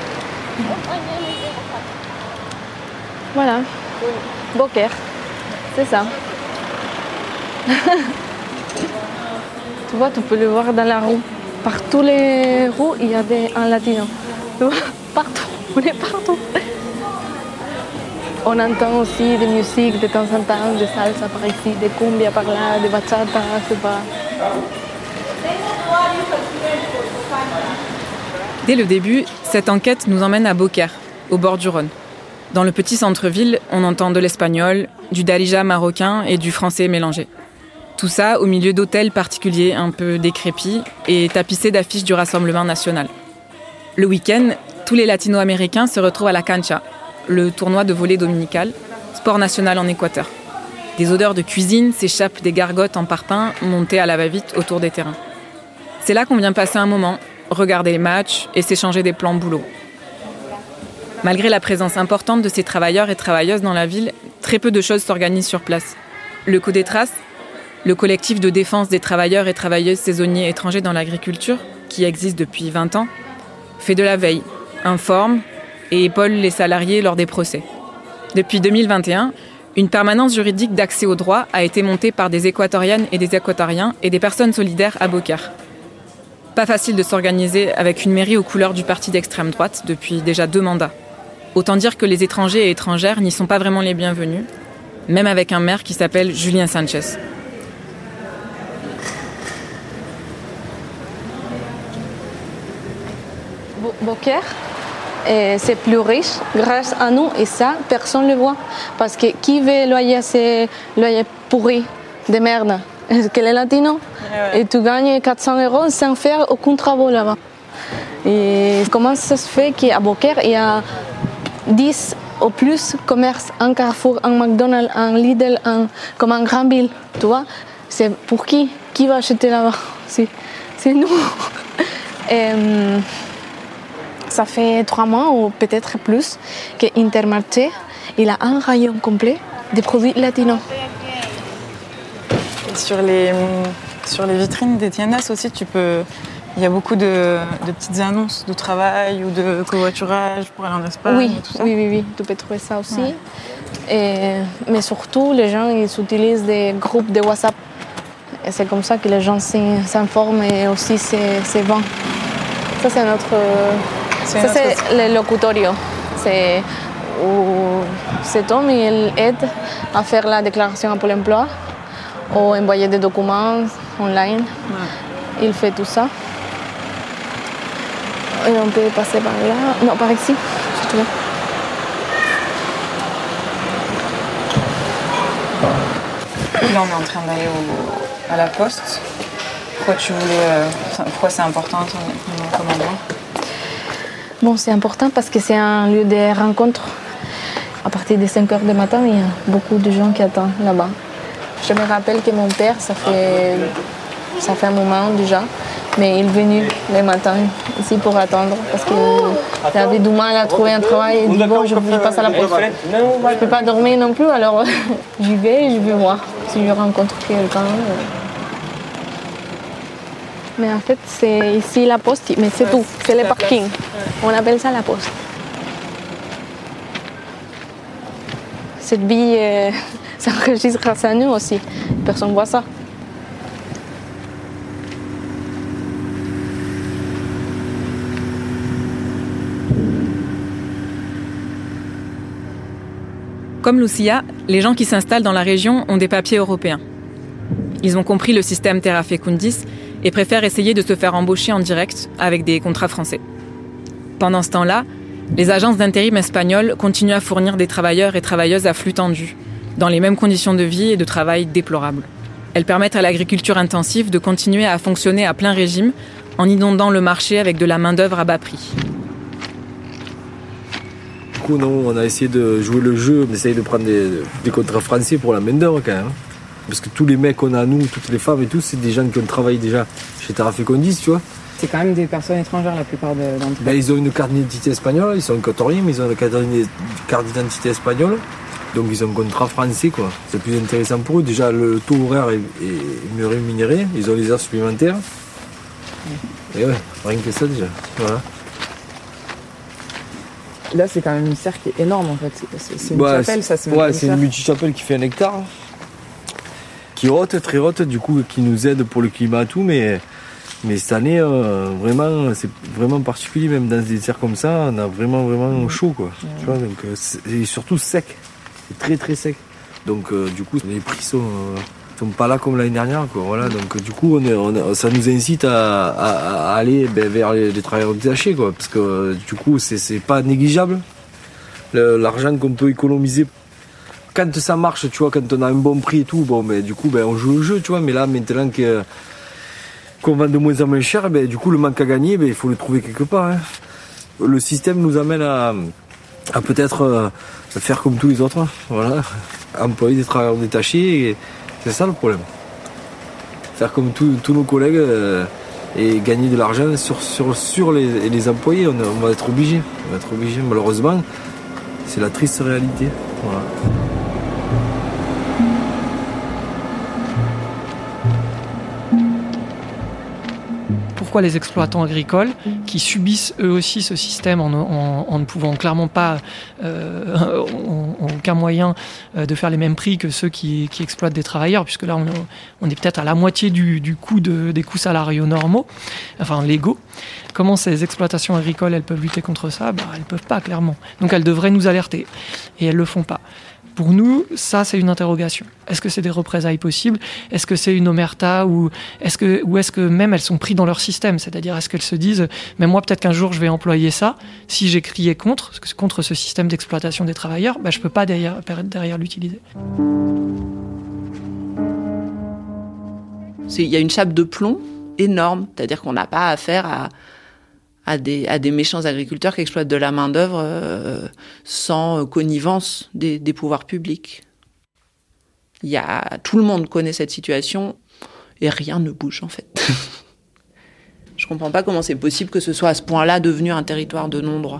Voilà. Beaucaire, c'est ça. Tu vois, tu peux le voir dans la rue. Par tous les rues, il y a un latino. Tu vois, partout, on est partout. On entend aussi des musiques de temps en temps, de salsa par ici, de cumbia par là, de bachata, c'est pas. Dès le début, cette enquête nous emmène à Beaucaire, au bord du Rhône. Dans le petit centre-ville, on entend de l'espagnol, du darija marocain et du français mélangé. Tout ça au milieu d'hôtels particuliers un peu décrépits et tapissés d'affiches du Rassemblement national. Le week-end, tous les latino-américains se retrouvent à la cancha, le tournoi de volley dominical, sport national en Équateur. Des odeurs de cuisine s'échappent des gargotes en parpaing montées à la va-vite autour des terrains. C'est là qu'on vient passer un moment, regarder les matchs et s'échanger des plans boulot. Malgré la présence importante de ces travailleurs et travailleuses dans la ville, très peu de choses s'organisent sur place. Le Codetras, le collectif de défense des travailleurs et travailleuses saisonniers étrangers dans l'agriculture, qui existe depuis 20 ans, fait de la veille, informe et épaule les salariés lors des procès. Depuis 2021, une permanence juridique d'accès au droit a été montée par des Équatoriennes et des Équatoriens et des personnes solidaires à Beaucaire. Pas facile de s'organiser avec une mairie aux couleurs du parti d'extrême droite depuis déjà 2 mandats. Autant dire que les étrangers et étrangères n'y sont pas vraiment les bienvenus, même avec un maire qui s'appelle Julien Sanchez. Beaucaire, c'est plus riche grâce à nous et ça, personne ne le voit. Parce que qui veut loyer pourri, de merde? Est-ce que les latinos? Et tu gagnes 400 € sans faire aucun travail là-bas. Et comment ça se fait qu'à Beaucaire, il y a 10 ou plus commerces, un Carrefour, un McDonald's, un Lidl, comme un Granville, tu vois? C'est pour qui? Qui va acheter là-bas? C'est nous. Et, ça fait 3 mois ou peut-être plus que Intermarché il a un rayon complet de produits latinos. Et sur les vitrines des tiendas aussi, il y a beaucoup de petites annonces de travail ou de covoiturage pour aller en Espagne. Oui, et tout ça. oui, tu peux trouver ça aussi. Ouais. Mais surtout, les gens ils utilisent des groupes de WhatsApp. Et c'est comme ça que les gens s'informent et aussi se vendent. Ça, c'est notre... c'est le locutorio. C'est où cet homme il aide à faire la déclaration à Pôle emploi ou envoyer des documents online. Ouais. Il fait tout ça. Et on peut passer par là. Non, par ici, si tu veux. Là, on est en train d'aller à la poste. Pourquoi c'est important comme endroit? Bon, c'est important parce que c'est un lieu de rencontre. À partir de 5 h du matin, il y a beaucoup de gens qui attendent là-bas. Je me rappelle que mon père, ça fait un moment déjà, mais il est venu le matin ici pour attendre parce qu'il avait du mal à trouver un travail. Il dit bon, je passe à la poste. Je ne peux pas dormir non plus, alors j'y vais et je vais voir si je rencontre quelqu'un. Mais en fait, c'est ici la poste, mais c'est tout, c'est le parking. On appelle ça la poste. Cette vie s'enregistre grâce à nous aussi. Personne ne voit ça. Comme Lucia, les gens qui s'installent dans la région ont des papiers européens. Ils ont compris le système Terra Fecundis et préfèrent essayer de se faire embaucher en direct avec des contrats français. Pendant ce temps-là, les agences d'intérim espagnoles continuent à fournir des travailleurs et travailleuses à flux tendu, dans les mêmes conditions de vie et de travail déplorables. Elles permettent à l'agriculture intensive de continuer à fonctionner à plein régime en inondant le marché avec de la main-d'œuvre à bas prix. Du coup, on a essayé de jouer le jeu, d'essayer de prendre des contrats français pour la main-d'œuvre quand même. Parce que tous les mecs qu'on a, nous, toutes les femmes et tout, c'est des gens qui ont travaillé déjà chez Terra Fecundis, tu vois. C'est quand même des personnes étrangères la plupart d'entre eux. Ils ont une carte d'identité espagnole, ils sont équatoriens, mais ils ont une carte d'identité espagnole. Donc ils ont un contrat français, quoi. C'est plus intéressant pour eux. Déjà, le taux horaire est mieux rémunéré, ils ont les heures supplémentaires. Et ouais, rien que ça déjà. Voilà. Là, c'est quand même une serre qui est énorme en fait. C'est une chapelle, ça c'est ouais, c'est une multi-chapelle qui fait 1 hectare. Qui est haute, très haute, du coup, qui nous aide pour le climat et tout, mais cette année, vraiment, c'est vraiment particulier, même dans des serres comme ça, on a vraiment chaud, quoi. Ouais. Tu vois, donc, c'est surtout sec. C'est très très sec. Donc, du coup, les prix sont pas là comme l'année dernière, quoi. Voilà, donc, du coup, ça nous incite à aller vers les travailleurs détachés, quoi. Parce que, du coup, c'est pas négligeable, l'argent qu'on peut économiser. Quand ça marche, tu vois, quand on a un bon prix et tout, bon, mais du coup, on joue le jeu, tu vois. Mais là, maintenant qu'on vend de moins en moins cher, du coup, le manque à gagner, il faut le trouver quelque part. Hein. Le système nous amène à peut-être faire comme tous les autres, hein, voilà, employer des travailleurs détachés, et c'est ça le problème. Faire comme tous nos collègues et gagner de l'argent sur les employés, on va être obligé. Malheureusement, c'est la triste réalité. Voilà. Pourquoi les exploitants agricoles, qui subissent eux aussi ce système en ne pouvant clairement pas, ont aucun moyen de faire les mêmes prix que ceux qui exploitent des travailleurs, puisque là on est peut-être à la moitié du coût des coûts salariaux normaux, enfin légaux. Comment ces exploitations agricoles elles peuvent lutter contre ça ? Elles peuvent pas, clairement. Donc elles devraient nous alerter, et elles le font pas. Pour nous, ça, c'est une interrogation. Est-ce que c'est des représailles possibles ? Est-ce que c'est une omerta ? Ou est-ce que même elles sont prises dans leur système ? C'est-à-dire, est-ce qu'elles se disent, mais moi, peut-être qu'un jour, je vais employer ça. Si j'ai crié contre ce système d'exploitation des travailleurs, je ne peux pas derrière l'utiliser. Il y a une chape de plomb énorme. C'est-à-dire qu'on n'a pas affaire à des méchants agriculteurs qui exploitent de la main-d'œuvre sans connivence des pouvoirs publics. Tout le monde connaît cette situation et rien ne bouge en fait. Je comprends pas comment c'est possible que ce soit à ce point-là devenu un territoire de non-droit.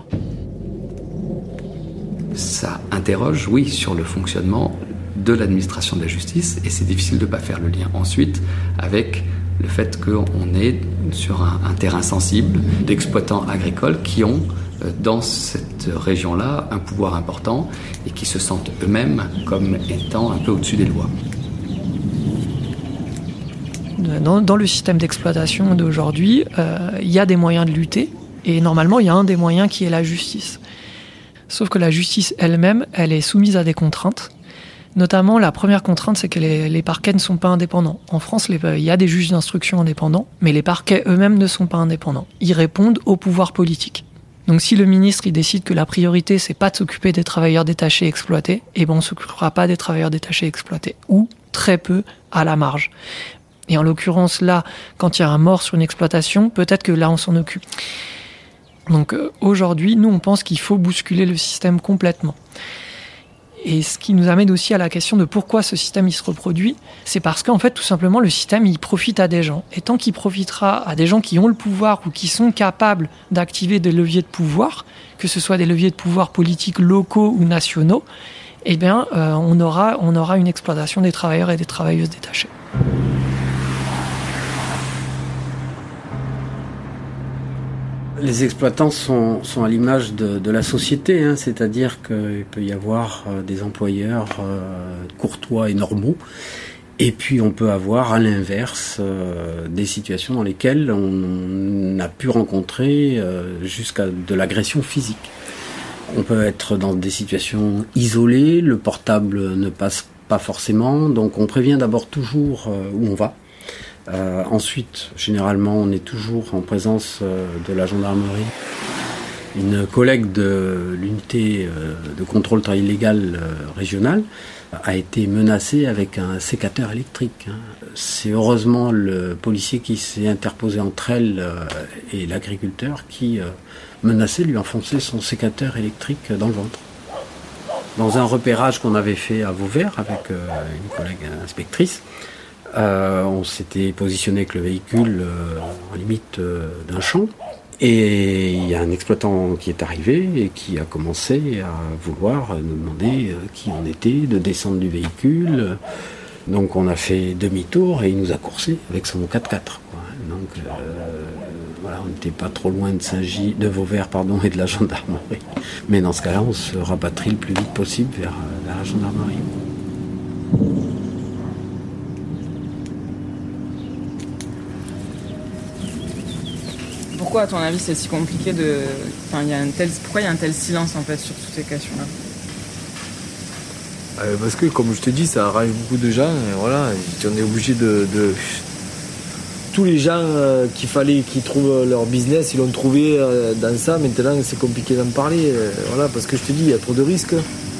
Ça interroge, oui, sur le fonctionnement de l'administration de la justice, et c'est difficile de ne pas faire le lien ensuite avec le fait qu'on est sur un terrain sensible d'exploitants agricoles qui ont, dans cette région-là, un pouvoir important et qui se sentent eux-mêmes comme étant un peu au-dessus des lois. Dans le système d'exploitation d'aujourd'hui, il y a des moyens de lutter, et normalement, il y a un des moyens qui est la justice. Sauf que la justice elle-même, elle est soumise à des contraintes. Notamment, la première contrainte, c'est que les parquets ne sont pas indépendants. En France, il y a des juges d'instruction indépendants, mais les parquets eux-mêmes ne sont pas indépendants. Ils répondent au pouvoir politique. Donc si le ministre il décide que la priorité, c'est pas de s'occuper des travailleurs détachés exploités, on ne s'occupera pas des travailleurs détachés exploités, ou très peu à la marge. Et en l'occurrence, là, quand il y a un mort sur une exploitation, peut-être que là, on s'en occupe. Donc aujourd'hui, nous, on pense qu'il faut bousculer le système complètement. Et ce qui nous amène aussi à la question de pourquoi ce système il se reproduit, c'est parce qu'en fait, tout simplement, le système il profite à des gens. Et tant qu'il profitera à des gens qui ont le pouvoir ou qui sont capables d'activer des leviers de pouvoir, que ce soit des leviers de pouvoir politiques locaux ou nationaux, on aura une exploitation des travailleurs et des travailleuses détachés. Les exploitants sont à l'image de la société, hein, c'est-à-dire qu'il peut y avoir des employeurs courtois et normaux, et puis on peut avoir à l'inverse des situations dans lesquelles on a pu rencontrer jusqu'à de l'agression physique. On peut être dans des situations isolées, le portable ne passe pas forcément, donc on prévient d'abord toujours où on va. Ensuite, généralement, on est toujours en présence de la gendarmerie. Une collègue de l'unité de contrôle travail illégal régionale a été menacée avec un sécateur électrique. C'est heureusement le policier qui s'est interposé entre elle et l'agriculteur qui menaçait de lui enfoncer son sécateur électrique dans le ventre. Dans un repérage qu'on avait fait à Vauvert avec une collègue inspectrice, on s'était positionné avec le véhicule en limite d'un champ, et il y a un exploitant qui est arrivé et qui a commencé à vouloir nous demander qui on était, de descendre du véhicule. Donc on a fait demi-tour et il nous a coursé avec son 4x4. Donc Voilà, on n'était pas trop loin de Vauvert et de la gendarmerie. Mais dans ce cas-là, on se rapatrie le plus vite possible vers la gendarmerie. Pourquoi, à ton avis, c'est si compliqué de... Enfin, pourquoi il y a un tel silence, en fait, sur toutes ces questions-là ? Parce que, comme je te dis, ça arrange beaucoup de gens. Et voilà, on est obligé de... Tous les gens qui trouvent leur business, ils l'ont trouvé dans ça. Maintenant, c'est compliqué d'en parler. Voilà, parce que je te dis, il y a trop de risques.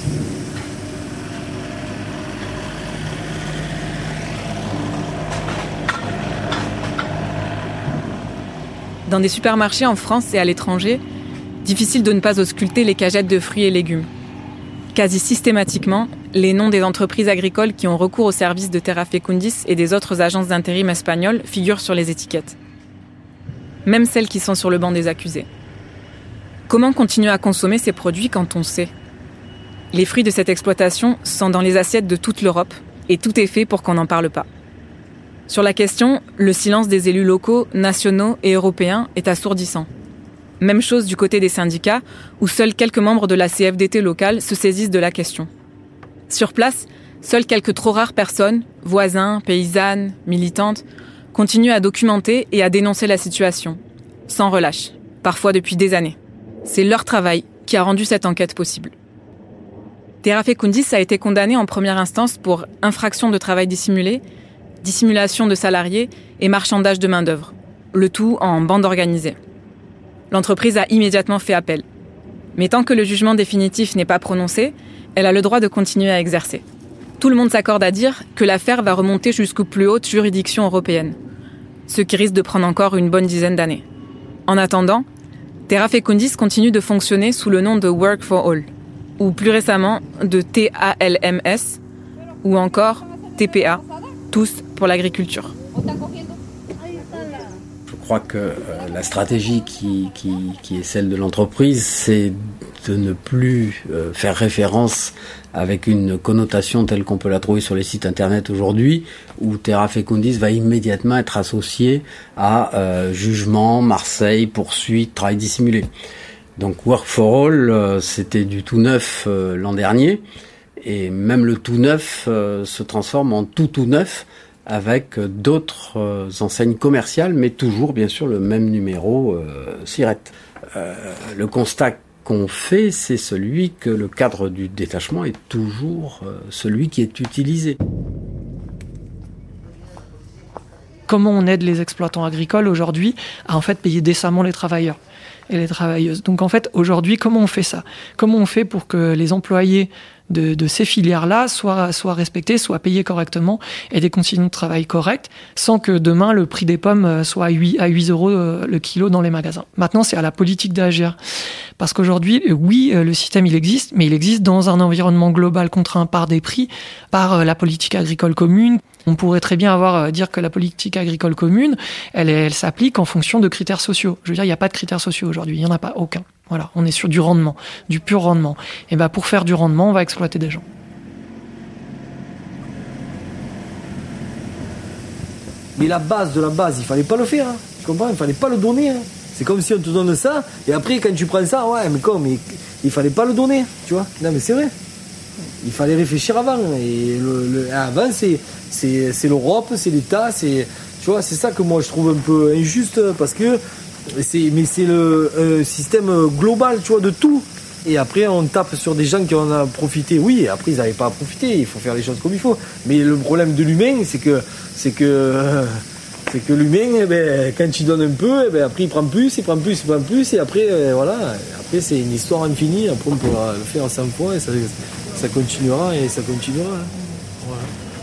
Dans des supermarchés en France et à l'étranger, difficile de ne pas ausculter les cagettes de fruits et légumes. Quasi systématiquement, les noms des entreprises agricoles qui ont recours aux services de Terra Fecundis et des autres agences d'intérim espagnoles figurent sur les étiquettes. Même celles qui sont sur le banc des accusés. Comment continuer à consommer ces produits quand on sait ? Les fruits de cette exploitation sont dans les assiettes de toute l'Europe et tout est fait pour qu'on n'en parle pas. Sur la question, le silence des élus locaux, nationaux et européens est assourdissant. Même chose du côté des syndicats, où seuls quelques membres de la CFDT locale se saisissent de la question. Sur place, seules quelques trop rares personnes, voisins, paysannes, militantes, continuent à documenter et à dénoncer la situation, sans relâche, parfois depuis des années. C'est leur travail qui a rendu cette enquête possible. Terra Fecundis a été condamné en première instance pour infraction de travail dissimulé, dissimulation de salariés et marchandage de main-d'œuvre, le tout en bande organisée. L'entreprise a immédiatement fait appel. Mais tant que le jugement définitif n'est pas prononcé, elle a le droit de continuer à exercer. Tout le monde s'accorde à dire que l'affaire va remonter jusqu'aux plus hautes juridictions européennes, ce qui risque de prendre encore une bonne dizaine d'années. En attendant, Terra Fecundis continue de fonctionner sous le nom de Work for All, ou plus récemment de TALMS, ou encore TPA, tous pour l'agriculture. Je crois que la stratégie qui est celle de l'entreprise, c'est de ne plus faire référence avec une connotation telle qu'on peut la trouver sur les sites internet aujourd'hui, où Terra Fecundis va immédiatement être associé à jugement, Marseille, poursuite, travail dissimulé. Donc Work for All, c'était du tout neuf l'an dernier. Et même le tout neuf se transforme en tout neuf avec d'autres enseignes commerciales, mais toujours bien sûr le même numéro SIRET. Le constat qu'on fait, c'est celui que le cadre du détachement est toujours celui qui est utilisé. Comment on aide les exploitants agricoles aujourd'hui à en fait payer décemment les travailleurs et les travailleuses. Donc en fait, aujourd'hui, comment on fait ça ? Comment on fait pour que les employés de ces filières-là soient respectés, soient payés correctement et des conditions de travail correctes, sans que demain le prix des pommes soit à 8 euros le kilo dans les magasins. Maintenant, c'est à la politique d'agir. Parce qu'aujourd'hui, oui, le système, il existe, mais il existe dans un environnement global contraint par des prix, par la politique agricole commune. On pourrait très bien dire que la politique agricole commune, elle s'applique en fonction de critères sociaux. Je veux dire, il n'y a pas de critères sociaux aujourd'hui, il n'y en a pas aucun. Voilà, on est sur du rendement, du pur rendement. Et ben pour faire du rendement, on va exploiter des gens. Mais la base de la base, il fallait pas le faire. Hein. Tu comprends ? Il fallait pas le donner. Hein. C'est comme si on te donne ça, et après quand tu prends ça, ouais, mais comme, il fallait pas le donner, tu vois ? Non, mais c'est vrai. Il fallait réfléchir avant. Et avant, c'est l'Europe, c'est l'État, tu vois, c'est ça que moi je trouve un peu injuste, parce que c'est le système global, tu vois, de tout. Et après, on tape sur des gens qui en ont profité. Oui, et après, ils n'avaient pas à profiter. Il faut faire les choses comme il faut. Mais le problème de l'humain, c'est que l'humain, quand tu donnes un peu, après, il prend plus. Et après, voilà. Après, c'est une histoire infinie. Après, on pourra le faire 100 fois et ça continuera et ça continuera. Voilà.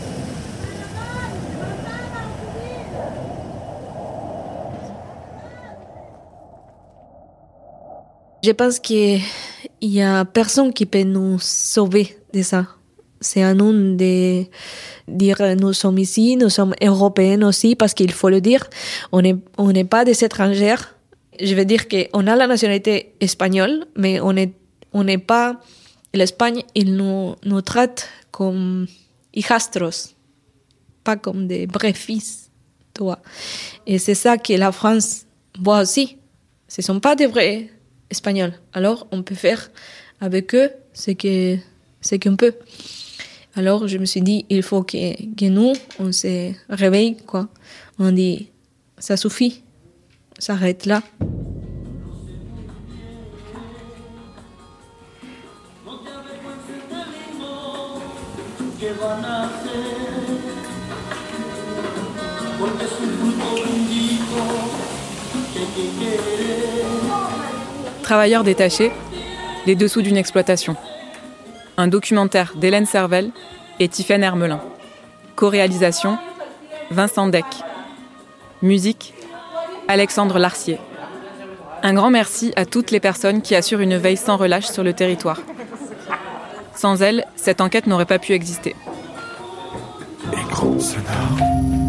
Je pense qu'il y a personne qui peut nous sauver de ça. C'est à nous de dire nous sommes ici, nous sommes européens aussi, parce qu'il faut le dire, on n'est pas des étrangers. Je veux dire qu'on a la nationalité espagnole, mais on n'est pas. L'Espagne, il nous traite comme hijastros, pas comme des vrais fils, toi. Et c'est ça que la France voient aussi, ce ne sont pas des vrais Espagnols. Alors, on peut faire avec eux ce qu'on peut. Alors, je me suis dit, il faut que nous, on se réveille, quoi. On dit, ça suffit, ça arrête là. Travailleurs détachés, les dessous d'une exploitation. Un documentaire d'Hélène Servel et Tiffaine Hermelin. Co-réalisation, Vincent Deck. Musique, Alexandre Larcier. Un grand merci à toutes les personnes qui assurent une veille sans relâche sur le territoire. Sans elles, cette enquête n'aurait pas pu exister. Écran sonore.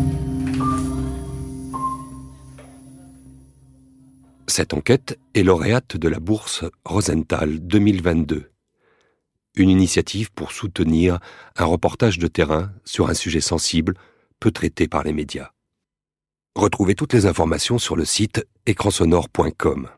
Cette enquête est lauréate de la bourse Rosenthal 2022. Une initiative pour soutenir un reportage de terrain sur un sujet sensible, peu traité par les médias. Retrouvez toutes les informations sur le site écransonore.com.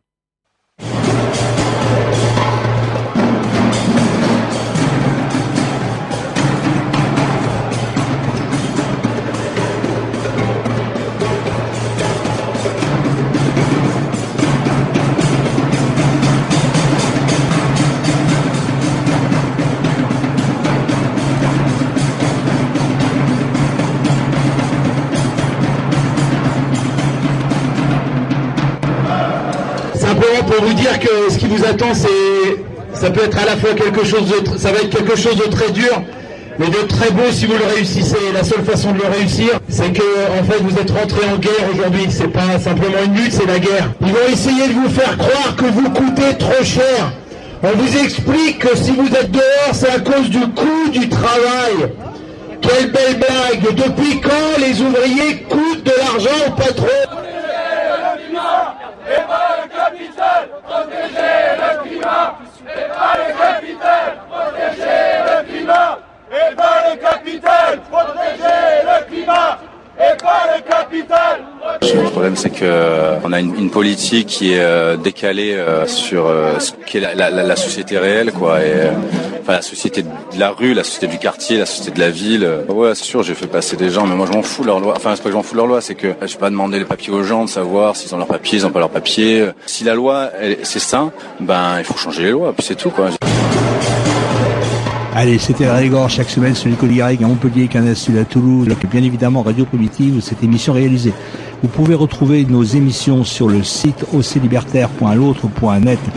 Simplement pour vous dire que ce qui vous attend, ça peut être à la fois ça va être quelque chose de très dur, mais de très beau si vous le réussissez. La seule façon de le réussir, c'est que en fait vous êtes rentrés en guerre aujourd'hui. C'est pas simplement une lutte, c'est la guerre. Ils vont essayer de vous faire croire que vous coûtez trop cher. On vous explique que si vous êtes dehors, c'est à cause du coût du travail. Quelle belle blague! Depuis quand les ouvriers coûtent de l'argent au patron? Et pas le capital, protéger le climat. Et pas le capital, protéger le climat. Et pas le capital, protéger le climat. Et pas le capital. Le problème, c'est que on a une politique qui est décalée sur ce qu'est la société réelle, quoi. Et enfin, la société de la rue, la société du quartier, la société de la ville. Ouais, c'est sûr, j'ai fait passer des gens, mais moi je m'en fous de leur loi. Enfin, c'est pas que je m'en fous de leur loi, c'est que je vais pas demander les papiers aux gens de savoir s'ils ont leurs papiers, ils ont pas leurs papiers. Si la loi, c'est ça, ben il faut changer les lois, puis c'est tout, quoi. Allez, c'était La Régorge chaque semaine sur Nicolas Garrigue à Montpellier, Canal Sud à Toulouse, et bien évidemment Radio Primitive où cette émission est réalisée. Vous pouvez retrouver nos émissions sur le site oclibertaire.l'autre.net